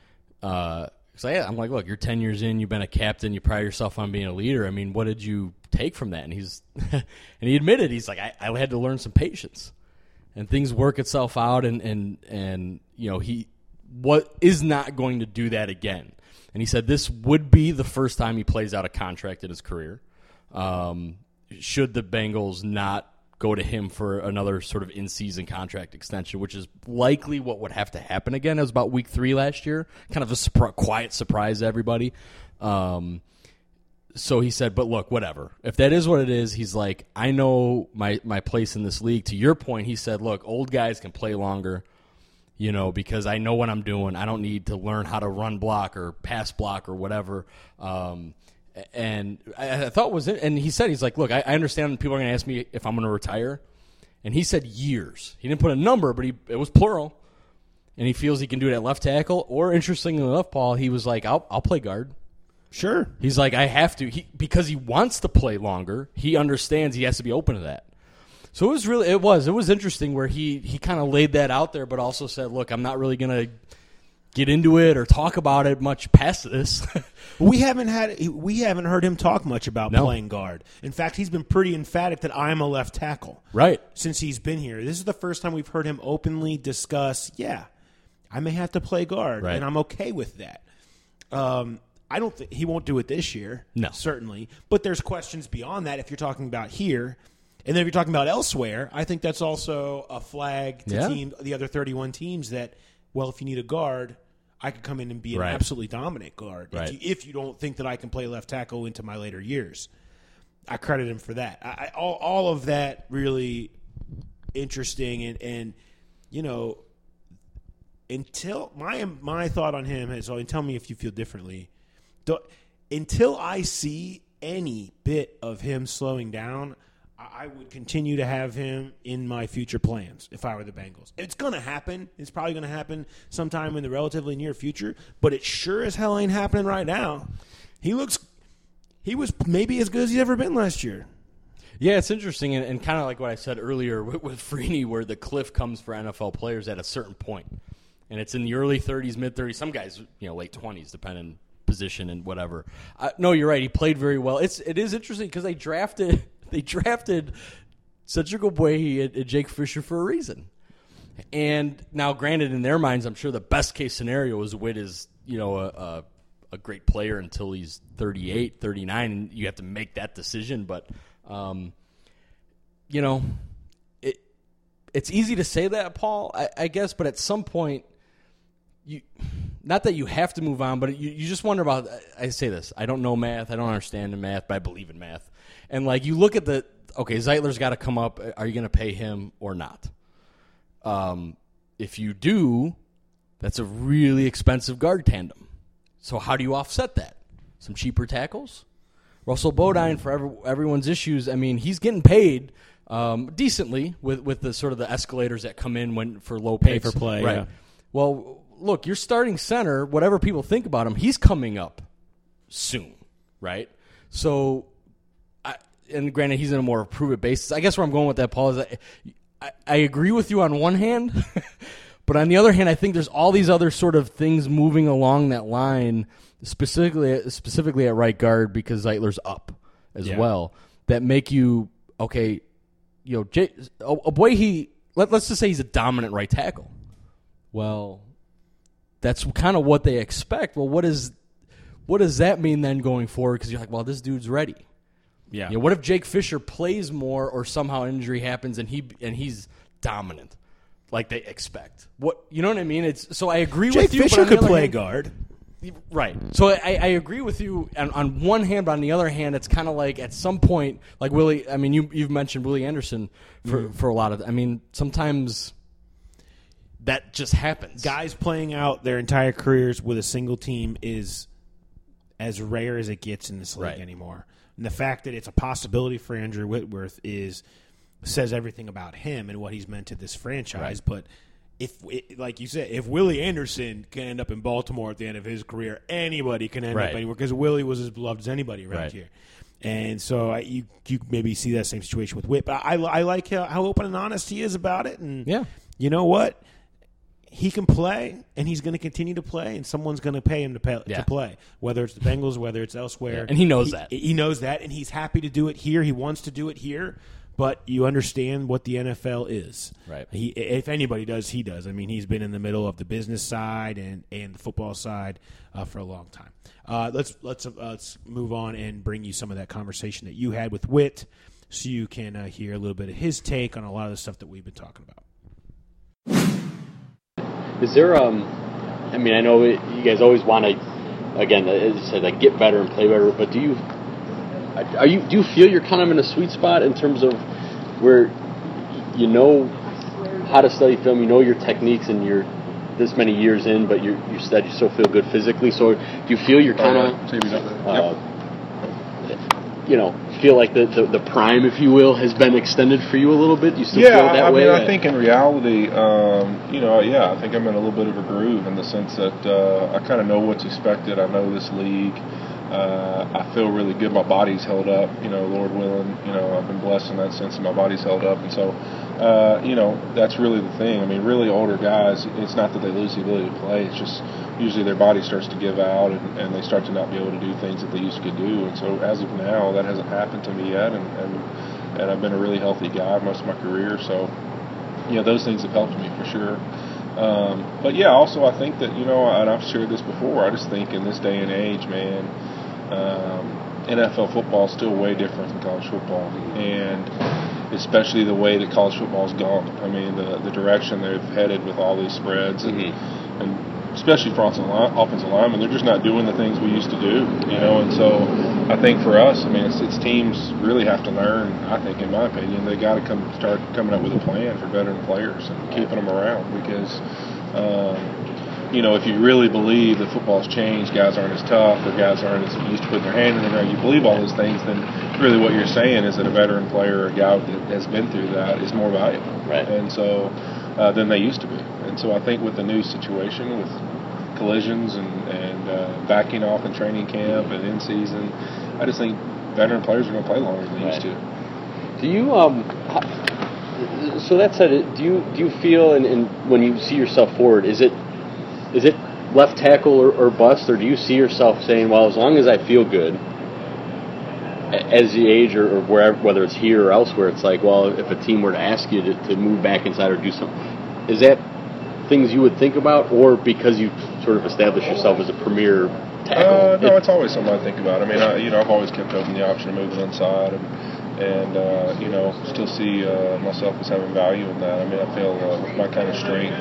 Uh, so yeah, I'm like, look, you're ten years in, you've been a captain, you pride yourself on being a leader. I mean, what did you take from that? And he's and he admitted he's like, I, I had to learn some patience, and things work itself out, and and and you know he what is not going to do that again. And he said this would be the first time he plays out a contract in his career. Um, should the Bengals not go to him for another sort of in-season contract extension, which is likely what would have to happen again. It was about week three last year. Kind of a surpri- quiet surprise to everybody. Um, so he said, but look, whatever. If that is what it is, he's like, I know my, my place in this league. To your point, he said, look, old guys can play longer, you know, because I know what I'm doing. I don't need to learn how to run block or pass block or whatever. Um, and I, I thought was it. And he said, he's like, look, I, I understand people are going to ask me if I'm going to retire. And he said years. He didn't put a number, but he it was plural. And he feels he can do it at left tackle. Or, interestingly enough, Paul, he was like, I'll, I'll play guard. Sure. He's like, I have to. He, because he wants to play longer, he understands he has to be open to that. So it was really, it was, it was interesting where he, he kind of laid that out there, but also said, look, I'm not really going to get into it or talk about it much past this. we haven't had, we haven't heard him talk much about No. playing guard. In fact, he's been pretty emphatic that I'm a left tackle. Right. Since he's been here. This is the first time we've heard him openly discuss, yeah, I may have to play guard, Right. and I'm okay with that. Um, I don't think he won't do it this year. No. Certainly. But there's questions beyond that if you're talking about here. And then if you're talking about elsewhere, I think that's also a flag to Yeah. team the other thirty-one teams that, well, if you need a guard, I could come in and be an Right. absolutely dominant guard. Right. If, you, if you don't think that I can play left tackle into my later years. I credit him for that. I, I, all, all of that really interesting. And, and you know, until my my thought on him is, oh, and tell me if you feel differently. Don't, until I see any bit of him slowing down, I would continue to have him in my future plans if I were the Bengals. It's going to happen. It's probably going to happen sometime in the relatively near future, but it sure as hell ain't happening right now. He looks – he was maybe as good as he's ever been last year. Yeah, it's interesting, and, and kind of like what I said earlier with, with Freeney, where the cliff comes for N F L players at a certain point. And it's in the early thirties, mid-thirties. Some guys, you know, late twenties, depending – position and whatever. Uh, no, you're right. He played very well. It's it is interesting because they drafted they drafted Cedric Ogbuehi and, and Jake Fisher for a reason. And now, granted, in their minds, I'm sure the best case scenario is Witt is you know a, a a great player until he's thirty-eight, thirty-nine, and you have to make that decision. But um, you know, it it's easy to say that, Paul, I, I guess. But at some point, you. Not that you have to move on, but you, you just wonder about, I say this, I don't know math, I don't understand in math, but I believe in math. And, like, you look at the, okay, Zeitler's got to come up, are you going to pay him or not? Um, if you do, that's a really expensive guard tandem. So how do you offset that? Some cheaper tackles? Russell Bodine, for every, everyone's issues, I mean, he's getting paid um, decently with, with the sort of the escalators that come in when for low Pay pay. for play, right. yeah. Well, look, your starting center, whatever people think about him, he's coming up soon, right? So, I, and granted, he's in a more prove-it basis. I guess where I'm going with that, Paul, is I, I, I agree with you on one hand, but on the other hand, I think there's all these other sort of things moving along that line, specifically specifically at right guard because Zeitler's up as Yeah. well, that make you, okay, you know, Jay, Ogbuehi, let, let's just say he's a dominant right tackle. Well, that's kind of what they expect. Well, what is what does that mean then going forward? Because you're like, well, this dude's ready. Yeah. You know, what if Jake Fisher plays more, or somehow injury happens and he and he's dominant, like they expect? What you know what I mean? It's so I agree Jake with you. Fisher but on the could other play hand, guard. right? So I, I agree with you on, on one hand, but on the other hand, it's kind of like at some point, like Willie. I mean, you you've mentioned Willie Anderson for Mm. for a lot of. I mean, sometimes that just happens. Guys playing out their entire careers with a single team is as rare as it gets in this league Right. anymore. And the fact that it's a possibility for Andrew Whitworth is says everything about him and what he's meant to this franchise. Right. But if, it, like you said, if Willie Anderson can end up in Baltimore at the end of his career, anybody can end Right. up anywhere because Willie was as beloved as anybody around Right. here. And so I, you you maybe see that same situation with Whit. But I, I like how, how open and honest he is about it. And Yeah. you know what? He can play, and he's going to continue to play, and someone's going to pay him to, pay, Yeah. to play, whether it's the Bengals, whether it's elsewhere. Yeah, and he knows that. He knows that, and he's happy to do it here. He wants to do it here, but you understand what the N F L is. Right. He, if anybody does, he does. I mean, he's been in the middle of the business side and, and the football side uh, for a long time. Uh, let's let's uh, let's move on and bring you some of that conversation that you had with Whit, so you can uh, hear a little bit of his take on a lot of the stuff that we've been talking about. Is there, um, I mean, I know it, you guys always want to, again, as you said, like get better and play better, but do you are you? Do you feel you're kind of in a sweet spot in terms of where you know how to study film, you know your techniques, and you're this many years in, but you you said you still feel good physically. So do you feel you're kind of, uh, you know, feel like the, the, the prime, if you will, has been extended for you a little bit? Do you still yeah, feel that I way? mean, I think in reality, um, you know, yeah, I think I'm in a little bit of a groove in the sense that uh, I kind of know what's expected. I know this league. Uh, I feel really good. My body's held up, you know, Lord willing. You know, I've been blessed in that sense, and my body's held up. And so, uh, you know, that's really the thing. I mean, really older guys, it's not that they lose the ability to play. It's just usually their body starts to give out, and, and they start to not be able to do things that they used to do. And so as of now, that hasn't happened to me yet. And, and, and I've been a really healthy guy most of my career. So, you know, those things have helped me for sure. Um, but, yeah, also I think that, you know, and I've shared this before, I just think in this day and age, man, Um, N F L football is still way different than college football, and especially the way that college football's gone. I mean, the the direction they've headed with all these spreads, and, mm-hmm. and especially for offensive linemen, they're just not doing the things we used to do, you know. And so, I think for us, I mean, it's, it's teams really have to learn. I think, in my opinion, they got to come start coming up with a plan for veteran players and keeping them around because. Um, You know, if you really believe that football's changed, guys aren't as tough, or guys aren't as used to putting their hand in the ground, you believe all those things, then really what you're saying is that a veteran player or a guy that has been through that is more valuable. Right. And so, uh, than they used to be. And so I think with the new situation, with collisions and, and uh, backing off in training camp and in season, I just think veteran players are going to play longer than they right. used to. Do you, um, so that said, do you, do you feel, and, and when you see yourself forward, is it, Is it left tackle or, or bust, or do you see yourself saying, well, as long as I feel good, as the age or, or wherever, whether it's here or elsewhere, it's like, well, if a team were to ask you to, to move back inside or do something, is that things you would think about, or because you sort of established yourself as a premier tackle? Uh, no, it, it's always something I think about. I mean, I, you know, I've always kept open the option of moving inside, and and uh, you know, still see uh, myself as having value in that. I mean, I feel uh, with my kind of strength,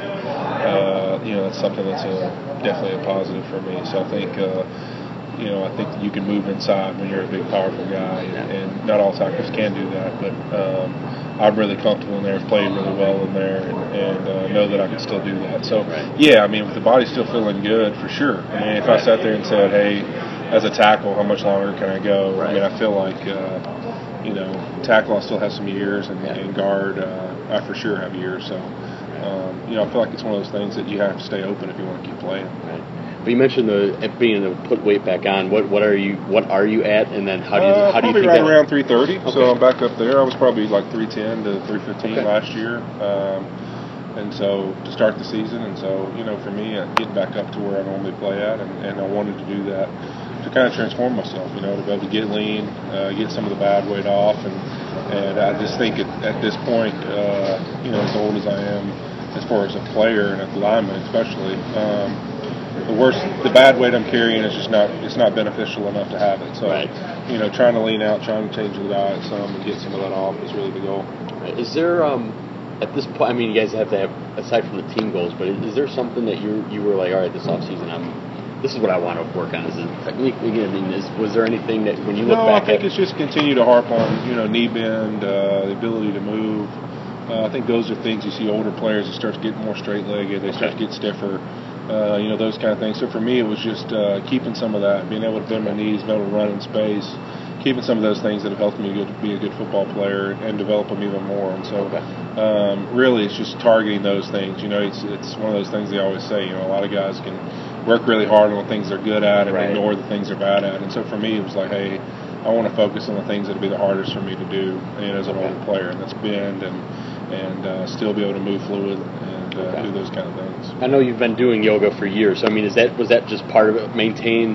uh, you know, it's something that's a, definitely a positive for me. So I think, uh, you know, I think that you can move inside when you're a big, powerful guy, and, and not all tackles can do that. But um, I'm really comfortable in there. I've played really well in there, and, and uh, know that I can still do that. So, yeah, I mean, with the body still feeling good, for sure. I mean, if I sat there and said, hey, as a tackle, how much longer can I go? I mean, I feel like. Uh, You know, tackle, I still have some years, and, yeah. and guard, uh, I for sure have years. So, um, you know, I feel like it's one of those things that you have to stay open if you want to keep playing. Right. But you mentioned the being able to put weight back on. What what are you what are you at, and then how do you uh, how do you probably think right that around three thirty. Okay. So I'm back up there. I was probably like three ten to three fifteen okay. last year. Um, And so to start the season, and so you know, for me, uh, getting back up to where I normally play at, and, and I wanted to do that to kind of transform myself, you know, to be able to get lean, uh, get some of the bad weight off, and and I just think at, at this point, uh, you know, as old as I am, as far as a player and a lineman especially, um, the worst, the bad weight I'm carrying is just not, it's not beneficial enough to have it. So, right. you know, trying to lean out, trying to change the diet some, and get some of that off is really the goal. Is there um. At this point, I mean, you guys have to have, aside from the team goals, but is there something that you you were like, all right, this offseason, I'm, this is what I want to work on? Is it technique? I mean, is, was there anything that when you look no, back I think at, it's just continue to harp on, you know, knee bend, uh, the ability to move. Uh, I think those are things you see older players that start to get more straight-legged, they start to get stiffer, uh, you know, those kind of things. So for me, it was just uh, keeping some of that, being able to bend my knees, be able to run in space, keeping some of those things that have helped me get, be a good football player and develop them even more. And so um, really it's just targeting those things. You know, it's it's one of those things they always say, you know, a lot of guys can work really hard on the things they're good at and right. ignore the things they're bad at. And so for me, it was like, hey, I want to focus on the things that will be the hardest for me to do you know, as an older player, and that's bend and, and uh, still be able to move fluid and uh, okay. do those kind of things. I know you've been doing yoga for years. So, I mean, is that was that just part of it, maintain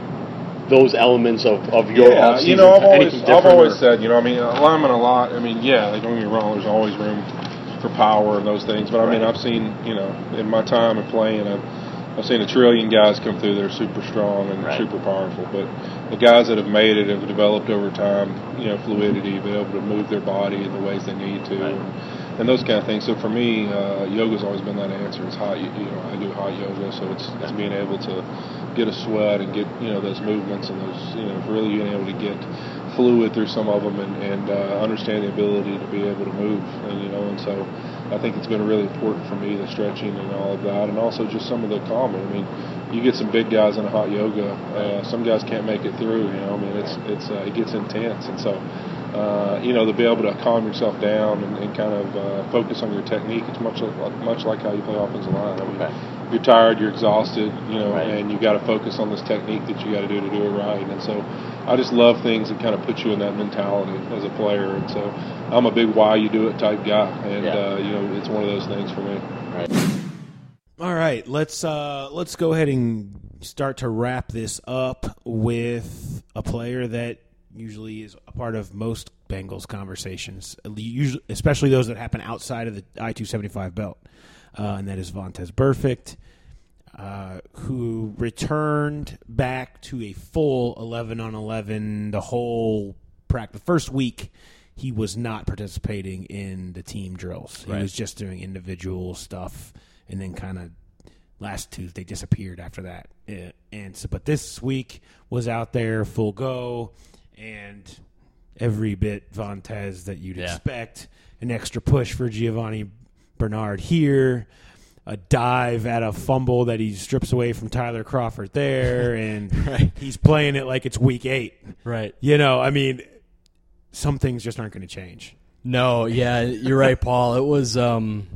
those elements of, of your yeah, off-season? you know, I've always, I've always or? said, you know, I mean, linemen a lot. I mean, yeah, like, don't get me wrong, there's always room for power and those things. But I mean, right. I've seen, you know, in my time of playing, I've, I've seen a trillion guys come through that are super strong and right. super powerful. But the guys that have made it have developed over time, you know, fluidity, be able to move their body in the ways they need to. Right. And, and those kind of things. So for me, uh, yoga's always been that answer. It's hot, you, you know, I do hot yoga, so it's, it's being able to get a sweat and get, you know, those movements and those, you know, really being able to get fluid through some of them and, and uh, understand the ability to be able to move. And, you know, and so I think it's been really important for me, the stretching and all of that, and also just some of the calming. I mean, you get some big guys in a hot yoga. Uh, some guys can't make it through. You know, I mean, it's it's uh, it gets intense, and so uh, you know, to be able to calm yourself down and, and kind of uh, focus on your technique. It's much like, much like how you play offensive line. I mean, okay. You're tired, you're exhausted, you know, right. and you got to focus on this technique that you got to do to do it right. And so, I just love things that kind of put you in that mentality as a player. And so, I'm a big why you do it type guy, and yeah. uh, you know, it's one of those things for me. Right. All right, let's uh, let's go ahead and start to wrap this up with a player that usually is a part of most Bengals conversations, usually, especially those that happen outside of the I two seventy-five belt, uh, and that is Vontaze Burfict, uh, who returned back to a full eleven on eleven the whole practice. The first week, he was not participating in the team drills. He right. was just doing individual stuff. And then kind of last Tuesday disappeared after that. And so, but this week was out there full go, and every bit Vontaze that you'd yeah. expect. An extra push for Giovanni Bernard here, a dive at a fumble that he strips away from Tyler Crawford there, and right. he's playing it like it's week eight. Right. You know, I mean, some things just aren't going to change. No, yeah, you're right, Paul. It was. Um...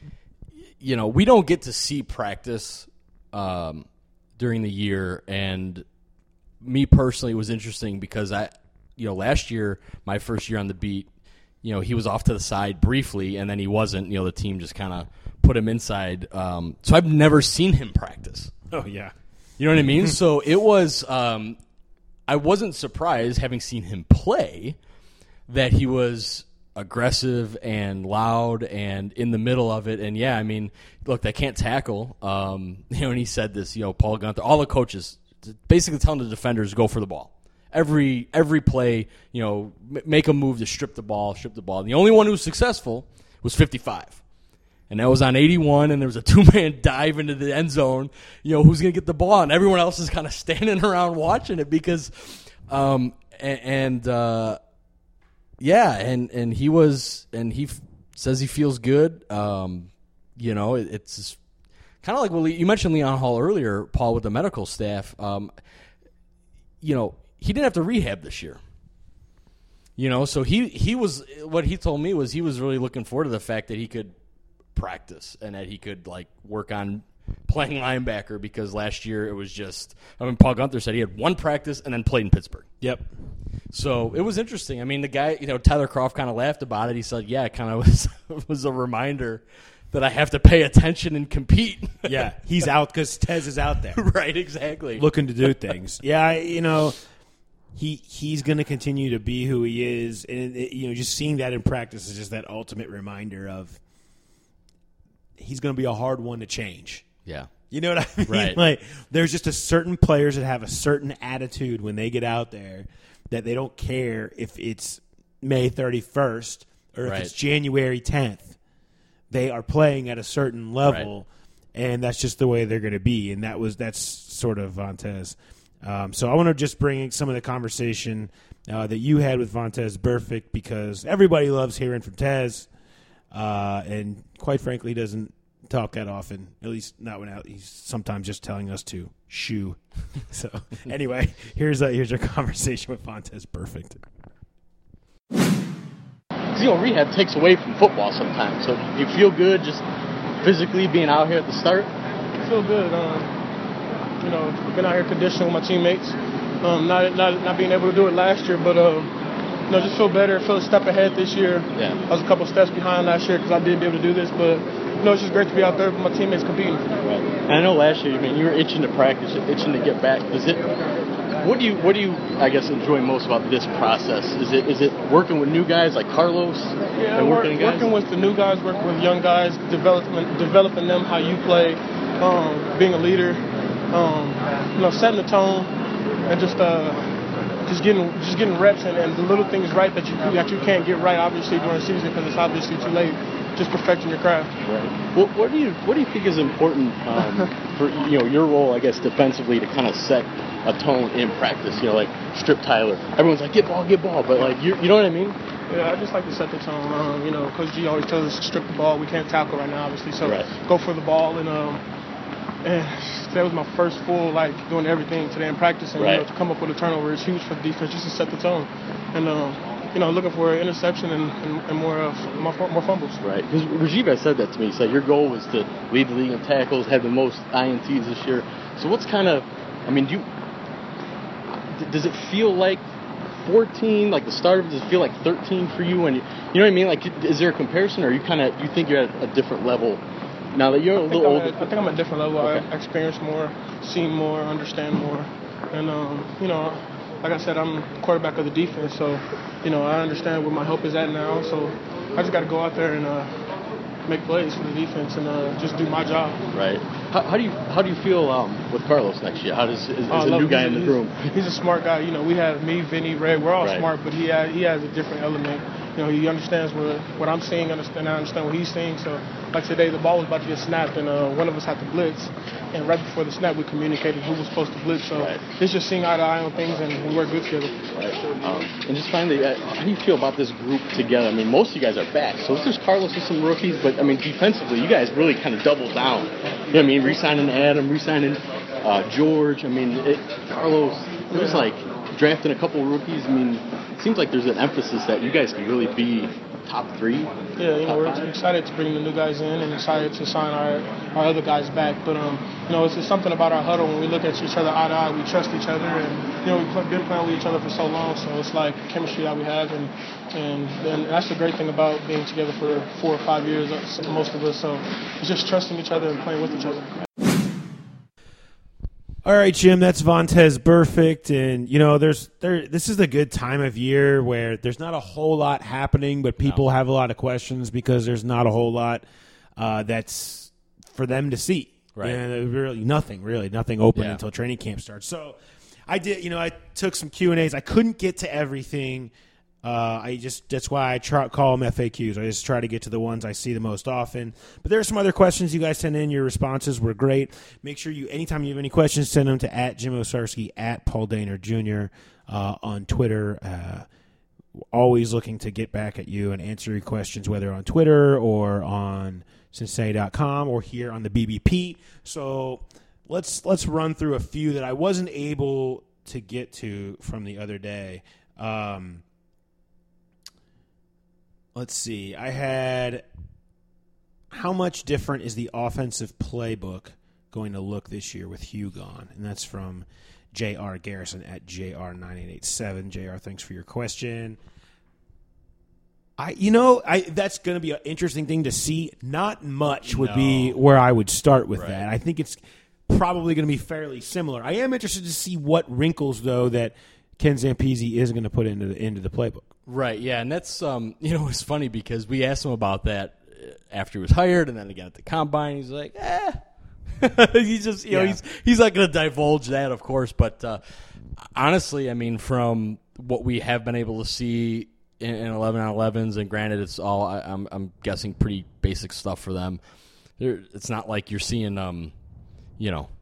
You know, we don't get to see practice um, during the year, and me personally, it was interesting because I, you know, last year, my first year on the beat, you know, he was off to the side briefly, and then he wasn't. You know, the team just kind of put him inside. Um, so I've never seen him practice. Oh yeah, you know what I mean. So it was. Um, I wasn't surprised, having seen him play, that he was aggressive and loud and in the middle of it. And yeah, I mean, look, they can't tackle. Um, you know, and he said this, you know, Paul Guenther, all the coaches basically telling the defenders go for the ball. Every every play, you know, m- make a move to strip the ball, strip the ball. And the only one who was successful was fifty-five. And that was on eighty-one, and there was a two-man dive into the end zone. You know, who's going to get the ball? And everyone else is kind of standing around watching it because, um, and, and uh, yeah, and, and he was, and he f- says he feels good. Um, you know, it, it's kind of like, well, you mentioned Leon Hall earlier, Paul, with the medical staff. Um, you know, he didn't have to rehab this year. You know, so he, he was, what he told me was he was really looking forward to the fact that he could practice and that he could, like, work on playing linebacker, because last year it was just, I mean, Paul Guenther said he had one practice and then played in Pittsburgh. Yep. So it was interesting. I mean, the guy, you know, Tyler Croft kind of laughed about it. He said, yeah, it kind of was, was a reminder that I have to pay attention and compete. Yeah, he's out because Tez is out there. Right, exactly. Looking to do things. Yeah, I, you know, he he's going to continue to be who he is. And, it, you know, just seeing that in practice is just that ultimate reminder of he's going to be a hard one to change. Yeah. You know what I mean? Right. Like, there's just a certain players that have a certain attitude when they get out there that they don't care if it's May thirty-first or if right. it's January tenth. They are playing at a certain level, right. and that's just the way they're going to be. And that was that's sort of Vontaze. Um, so I want to just bring some of the conversation uh, that you had with Vontaze Burfict, because everybody loves hearing from Tez, uh, and quite frankly, he doesn't talk that often, at least not when out. He's sometimes just telling us to shoo. So anyway, here's a, here's our conversation with Vontaze Burfict. You know, rehab takes away from football sometimes. So you feel good just physically being out here at the start? I feel good. Um, you know, been out here conditioning with my teammates. Um, not, not not being able to do it last year, but um, you know, just feel better. Feel a step ahead this year. Yeah. I was a couple steps behind last year because I didn't be able to do this, but you know, it's just great to be out there with my teammates competing. Right. And I know last year, I mean, you were itching to practice, itching to get back. Does it? What do you, what do you, I guess, enjoy most about this process? Is it, is it working with new guys like Carlos? Yeah, and work, working, guys? working with the new guys, working with young guys, developing, developing them how you play, um, being a leader, um, you know, setting the tone, and just, uh, just getting, just getting reps and, and the little things right that you that you can't get right, obviously, during the season because it's obviously too late. Just perfecting your craft. Right. What, what do you, what do you think is important um, for, you know, your role, I guess, defensively to kind of set a tone in practice. You know, like strip Tyler. Everyone's like, get ball, get ball. But, like, you, you know what I mean? Yeah, I just like to set the tone. Um, you know, Coach G always tells us to strip the ball. We can't tackle right now, obviously. So right. go for the ball. And, um, and that was my first full, like, doing everything today in practice. And, right. you know, to come up with a turnover is huge for the defense just to set the tone. And, um, you know, looking for an interception and, and, and more, uh, more more fumbles. Right. Because Rajiv has said that to me. He said your goal was to lead the league in tackles, have the most I N Ts this year. So what's kind of, I mean, do you, does it feel like fourteen, like the start of it, does it feel like thirteen for you? And you, you know what I mean? Like, is there a comparison, or are you kind of, you think you're at a different level now that you're a little older? At, I think I'm at a different level. Okay. I experience more, see more, understand more. And, um, you know, like I said, I'm quarterback of the defense, so, you know, I understand where my help is at now. So I just got to go out there and uh, make plays for the defense and uh, just do my job. Right. How, how do you how do you feel um, with Carlos next year? How does is, is oh, a new guy in the room? He's a smart guy. You know, we have me, Vinny, Ray. We're all right. smart, but he has, he has a different element. You know, he understands what what I'm seeing, understand I understand what he's seeing. So, like today, the ball was about to get snapped, and uh, one of us had to blitz. And right before the snap, we communicated who was supposed to blitz. So right. it's just seeing eye to eye on things, and we work good together. Right. Um, and just finally, uh, how do you feel about this group together? I mean, most of you guys are back. So it's just Carlos and some rookies, but I mean, defensively, you guys really kind of doubled down. You know what I mean? Re-signing Adam, re-signing uh, George. I mean, it, Carlos. It was like drafting a couple rookies. I mean, it seems like there's an emphasis that you guys can really be top three. Yeah, you know, we're five. excited to bring the new guys in and excited to sign our, our other guys back. But, um, you know, it's just something about our huddle. When we look at each other eye to eye, we trust each other. And, you know, we've been playing with each other for so long, so it's like chemistry that we have. And, and, and that's the great thing about being together for four or five years, most of us. So it's just trusting each other and playing with each other. All right, Jim, that's Vontaze Burfict, and you know, there's there. This is a good time of year where there's not a whole lot happening, but people no. have a lot of questions because there's not a whole lot uh, that's for them to see. Right, and really nothing, really nothing open yeah. until training camp starts. So, I did, you know, I took some Q and A's. I couldn't get to everything. Uh, I just that's why I try, call them F A Qs. I just try to get to the ones I see the most often. But there are some other questions you guys sent in. Your responses were great. Make sure you, anytime you have any questions, send them to at Jim Osarsky, at Paul Dehner Junior uh, on Twitter. Uh, always looking to get back at you and answer your questions, whether on Twitter or on Cincinnati dot com or here on the B B P. So let's let's run through a few that I wasn't able to get to from the other day. Um, Let's see. I had how much different is the offensive playbook going to look this year with Hugh gone? And that's from J R Garrison at J R nine eight eight seven. J R, thanks for your question. I, you know, I that's going to be an interesting thing to see. Not much would no. be where I would start with right. that. I think it's probably going to be fairly similar. I am interested to see what wrinkles, though, that Ken Zampese is going to put into the into the playbook. Right, yeah, and that's, um, you know, it's funny because we asked him about that after he was hired and then again at the Combine. He's like, eh. he's just, you know, yeah. he's he's not going to divulge that, of course. But uh, honestly, I mean, from what we have been able to see in, in eleven on elevens, and granted, it's all, I, I'm, I'm guessing, pretty basic stuff for them. They're, it's not like you're seeing, um, you know,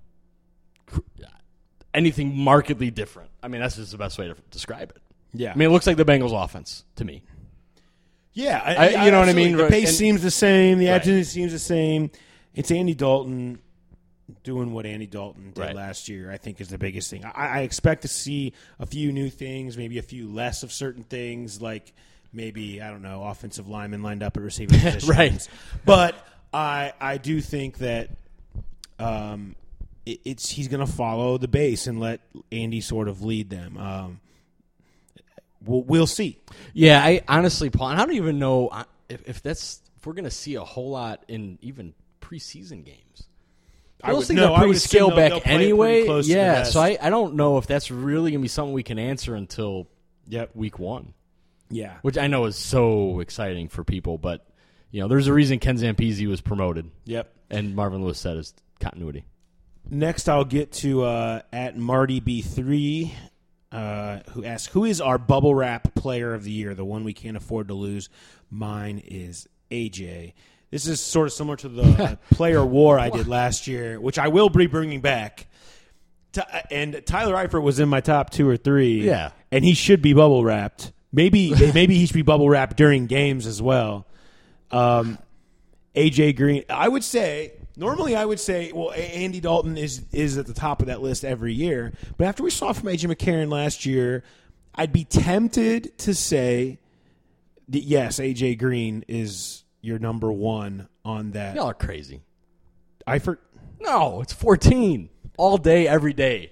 anything markedly different. I mean, that's just the best way to describe it. Yeah, I mean, it looks like the Bengals offense to me. Yeah, I, I, you know what I mean? The pace and, seems the same. The right. attitude seems the same. It's Andy Dalton doing what Andy Dalton did right. last year, I think, is the biggest thing. I, I expect to see a few new things, maybe a few less of certain things, like maybe, I don't know, offensive linemen lined up at receiving positions. right. But I I do think that um, it, it's he's going to follow the base and let Andy sort of lead them. Um We'll, we'll see. Yeah, I honestly, Paul, I don't even know if, if that's if we're going to see a whole lot in even preseason games. I Those would, things no, are pretty I would scaled they'll, back they'll play anyway. close to Yeah, the so I, I don't know if that's really going to be something we can answer until yep. week one. Yeah, which I know is so exciting for people, but you know, there's a reason Ken Zampese was promoted. Yep, and Marvin Lewis said is continuity. Next, I'll get to uh, at Marty B three. Uh, who asks, who is our bubble wrap player of the year, the one we can't afford to lose? Mine is A J. This is sort of similar to the player war I did last year, which I will be bringing back. And Tyler Eifert was in my top two or three. Yeah. And he should be bubble wrapped. Maybe maybe he should be bubble wrapped during games as well. Um, A J Green, I would say, normally I would say, well, Andy Dalton is, is at the top of that list every year. But after we saw from A J McCarron last year, I'd be tempted to say that, yes, A J Green is your number one on that. Y'all are crazy. Eifert? No, it's fourteen. All day, every day.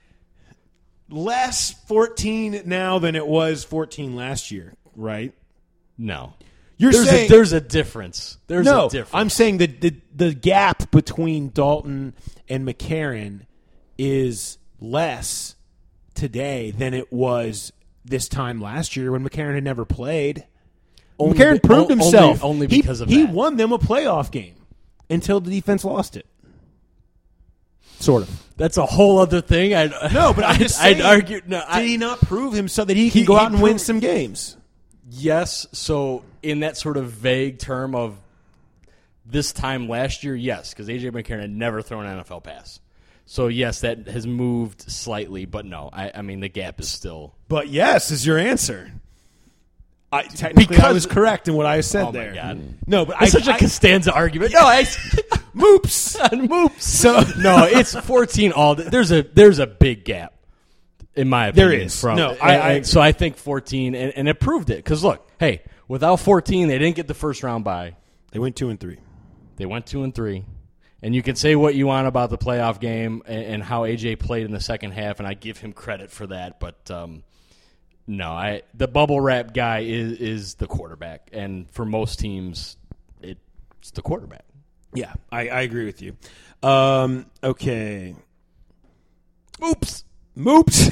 Less fourteen now than it was fourteen last year, right? No. You're there's saying a, there's a difference. There's no, a difference. I'm saying that the, the gap between Dalton and McCarron is less today than it was this time last year when McCarron had never played. Only McCarron be- proved only- himself. only He- because of he that. won them a playoff game until the defense lost it. Sort of. That's a whole other thing. I'd, No, but I'm I'd, just saying, I'd argue. No, did I, he not prove himself that he can He- go he out and win proved- some games? Yes. So in that sort of vague term of this time last year, yes, because A J McCarron had never thrown an N F L pass. So yes, that has moved slightly, but no, I, I mean the gap is still. But yes is your answer. I technically I Because- was correct in what I said Oh my there. God. No, but I, It's such a I, Costanza argument. No, I moops. moops. So No, it's fourteen all day. There's a there's a big gap, in my There opinion. is. From, No, and- I- I and so I think fourteen, and, and it proved it. Because look, hey, without fourteen, they didn't get the first round bye. they went two and three. They went two and three. And you can say what you want about the playoff game and, and how A J played in the second half, and I give him credit for that. But um, no, I the bubble wrap guy is is the quarterback, and for most teams, it's the quarterback. Yeah, I, I agree with you. Um, okay. Oops. Moops.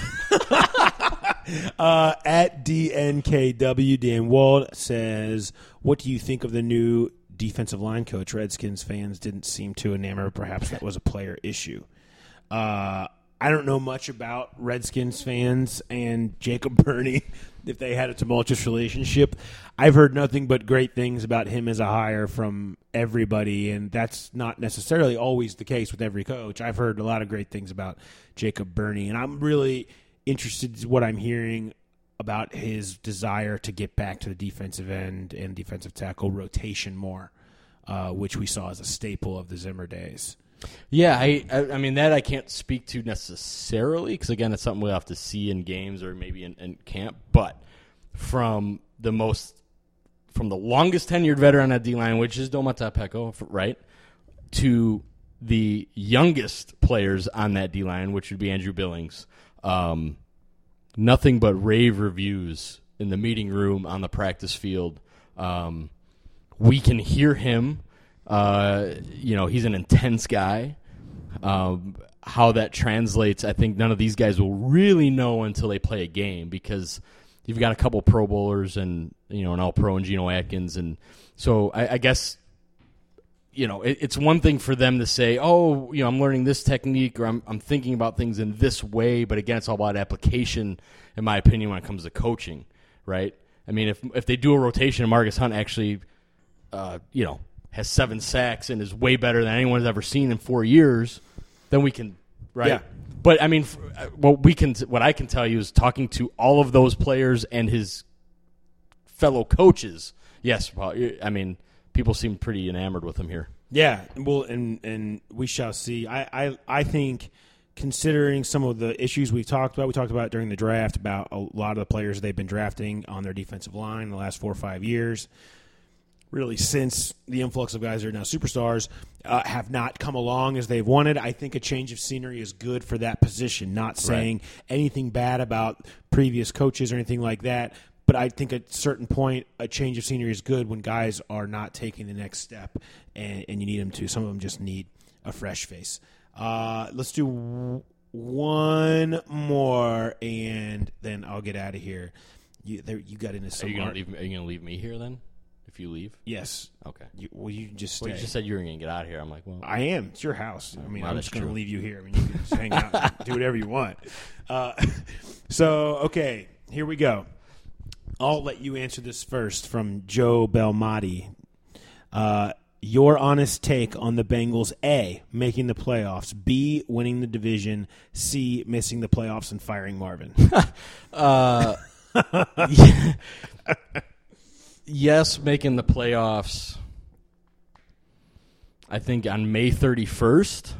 uh, at D N K W, Dan Wald says, what do you think of the new defensive line coach? Redskins fans didn't seem too enamored. Perhaps that was a player issue. Uh, I don't know much about Redskins fans and Jacob Burney, if they had a tumultuous relationship. I've heard nothing but great things about him as a hire from everybody, and that's not necessarily always the case with every coach. I've heard a lot of great things about Jacob Burney, and I'm really interested in what I'm hearing about his desire to get back to the defensive end and defensive tackle rotation more, uh, which we saw as a staple of the Zimmer days. Yeah, I, I I mean that I can't speak to necessarily because again it's something we'll have to see in games or maybe in, in camp. But from the most from the longest tenured veteran at D line, which is Domata Peko, right, to the youngest players on that D line, which would be Andrew Billings, um, nothing but rave reviews in the meeting room, on the practice field. Um, we can hear him. Uh, you know, he's an intense guy. Um, how that translates, I think none of these guys will really know until they play a game because you've got a couple Pro Bowlers and, you know, an All-Pro and Geno Atkins. And so I, I guess, you know, it, it's one thing for them to say, oh, you know, I'm learning this technique or I'm, I'm thinking about things in this way. But, again, it's all about application, in my opinion, when it comes to coaching, right? I mean, if if they do a rotation and Marcus Hunt actually, uh, you know, has seven sacks and is way better than anyone's ever seen in four years, then we can, right? Yeah. But I mean, what we can, what I can tell you is talking to all of those players and his fellow coaches. Yes, Paul, I mean, people seem pretty enamored with him here. Yeah, well, and and we shall see. I, I I think considering some of the issues we've talked about, we talked about during the draft about a lot of the players they've been drafting on their defensive line in the last four or five years. Really, since the influx of guys that are now superstars uh, have not come along as they've wanted, I think a change of scenery is good for that position. Not saying right. anything bad about previous coaches or anything like that, but I think at a certain point, a change of scenery is good when guys are not taking the next step, and, and you need them to. Some of them just need a fresh face. Uh, let's do w- one more, and then I'll get out of here. You, there, you got into some. Are you going to leave me here then? If you leave? Yes. Okay. You, well, you can just stay. Well, you just said you were going to get out of here. I'm like, well. I am. It's your house. I mean, well, I'm just going to true. leave you here. I mean, you can just hang out and do whatever you want. Uh, so, okay, here we go. I'll let you answer this first from Joe Belmati. Uh, your honest take on the Bengals: A, making the playoffs; B, winning the division; C, missing the playoffs and firing Marvin. uh, yes, making the playoffs. I think on May thirty-first,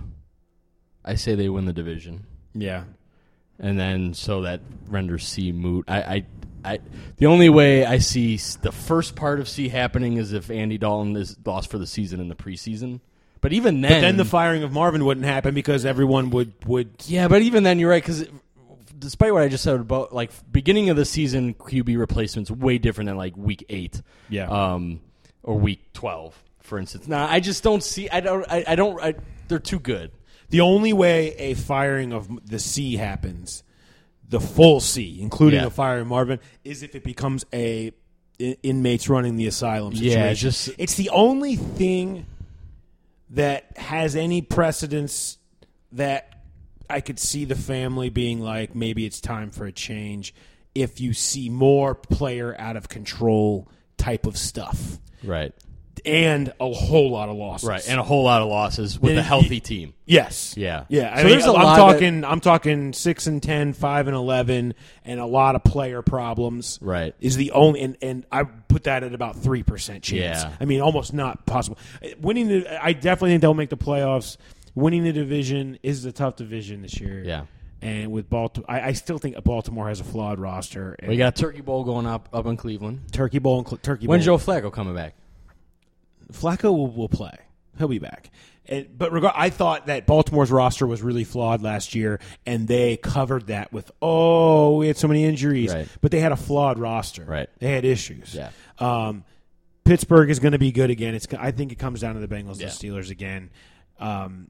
I say they win the division. Yeah. And then so that renders C moot. I, I, I, the only way I see the first part of C happening is if Andy Dalton is lost for the season in the preseason. But even then, but then the firing of Marvin wouldn't happen because everyone would would. Yeah, but even then, you're right, because despite what I just said about like beginning of the season Q B replacements, way different than like week eight, yeah, um, or week twelve, for instance. Now, I just don't see. I don't. I, I don't. I, they're too good. The only way a firing of the C happens, the full C, including Yeah. the firing of Marvin, is if it becomes a in, inmates running the asylum situation. Yeah, just it's the only thing that has any precedence that I could see the family being like, maybe it's time for a change if you see more player out of control type of stuff. Right. And a whole lot of losses. Right, and a whole lot of losses with And a it- healthy team. Yes. Yeah. Yeah. I So mean, there's a I'm lot talking. that- I'm talking six and ten, five and eleven, and a lot of player problems. Right. Is the only, and, and I put that at about three percent chance. Yeah. I mean, almost not possible. Winning the, I definitely think they'll make the playoffs. Winning the division is a tough division this year. Yeah. And with Baltimore, I, I still think Baltimore has a flawed roster. We got a Turkey Bowl going up up in Cleveland. Turkey Bowl and Cl- Turkey When's Bowl. Joe Flacco coming back? Flacco will, will play. He'll be back. And, but regard, I thought that Baltimore's roster was really flawed last year, and they covered that with, oh, we had so many injuries. Right. But they had a flawed roster. Right. They had issues. Yeah. Um, Pittsburgh is going to be good again. It's. I think it comes down to the Bengals Yeah. and Steelers again. Um,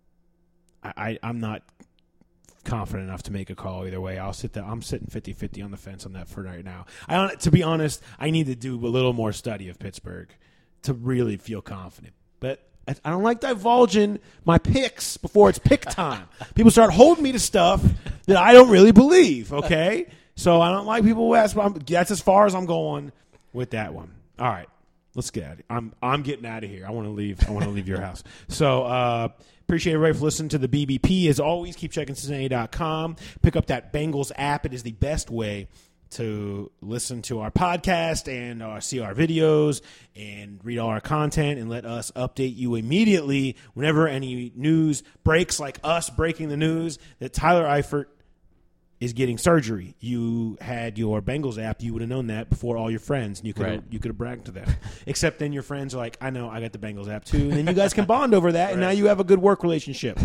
I, I, I'm not confident enough to make a call either way. I'll sit there. I'm sitting fifty-fifty on the fence on that for right now. I don't, to be honest, I need to do a little more study of Pittsburgh to really feel confident. But I, I don't like divulging my picks before it's pick time. People start holding me to stuff that I don't really believe, okay? So I don't like people who ask, I'm, that's as far as I'm going with that one. All right, let's get out of here. I'm, I'm getting out of here. I want to leave. I want to leave your house. So uh, appreciate everybody for listening to the B B P. As always, keep checking Cincinnati dot com. Pick up that Bengals app. It is the best way to listen to our podcast and uh, see our videos and read all our content and let us update you immediately whenever any news breaks, like us breaking the news that Tyler Eifert is getting surgery. You had your Bengals app, you would have known that before all your friends, and you could Right. you could have bragged to them. Except then your friends are like, I know, I got the Bengals app too. And then you guys can bond over that, and now you have a good work relationship.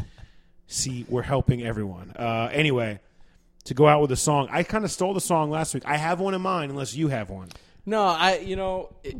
See, we're helping everyone. Uh, anyway, to go out with a song. I kind of stole the song last week. I have one in mind, unless you have one. No, I. You know, it,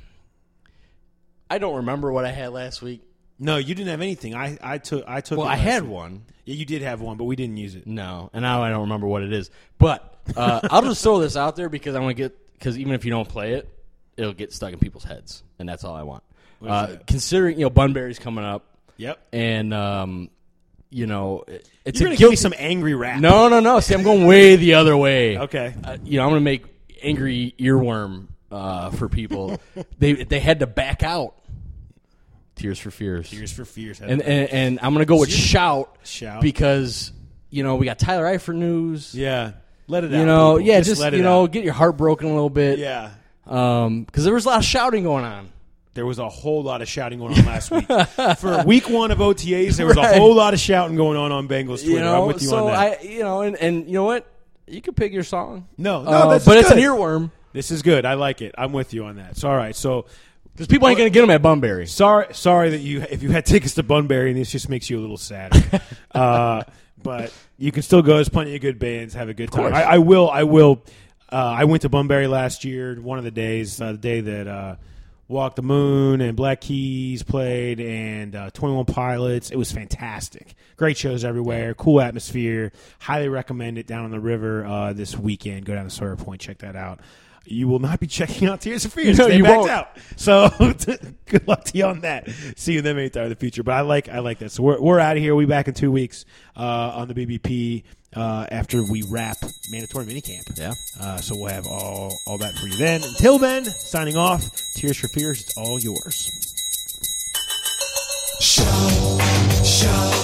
I don't remember what I had last week. No, you didn't have anything. I, I took I took. Well, it I last had week. one. Yeah, you did have one, but we didn't use it. No, and now I don't remember what it is. But uh, I'll just throw this out there because I want to get because even if you don't play it, it'll get stuck in people's heads, and that's all I want. What is Uh, that? considering you know Bunbury's coming up, Yep. and um, you know it, it's You're a gonna give guilty. me some angry rap. No, no, no. See, I'm going way the other way. Okay. Uh, you know, I'm going to make angry earworm uh, for people. they they had to back out. Tears for Fears. Tears for Fears. And and, and I'm going to go with Shout. Shout. Because you know we got Tyler Eifert news. Yeah. Let it out. You know, people. yeah, just, let it you know, out. get your heart broken a little bit. Yeah. Um, because there was a lot of shouting going on. There was a whole lot of shouting going on last week. For week one of O T As, there was Right. a whole lot of shouting going on on Bengals Twitter. You know, I'm with you so on that. I, you know, and, and you know what, you can pick your song. no, no, Uh, that's but it's good. an earworm This is good. I like it. I'm with you on that. So, all right. So, because people ain't going to get them at Bunbury. sorry, sorry that you if you had tickets to Bunbury, and this just makes you a little sad. uh, but you can still go. There's plenty of good bands. Have a good time. course. I, I will. I will. Uh, I went to Bunbury last year. One of the days, uh, the day that uh, Walk the Moon and Black Keys played, and uh, twenty-one Pilots. It was fantastic. Great shows everywhere. Cool atmosphere. Highly recommend it down on the river uh, this weekend. Go down to Sawyer Point. Check that out. You will not be checking out Tears for Fears. No, they you backed won't. out. So good luck to you on that. See you in the main time in the future. But I like I like that. So we're we're out of here. We'll be back in two weeks uh, on the B B P uh, after we wrap mandatory minicamp. Yeah. Uh, so we'll have all all that for you then. Until then, signing off. Tears for Fears. It's all yours. Show, show.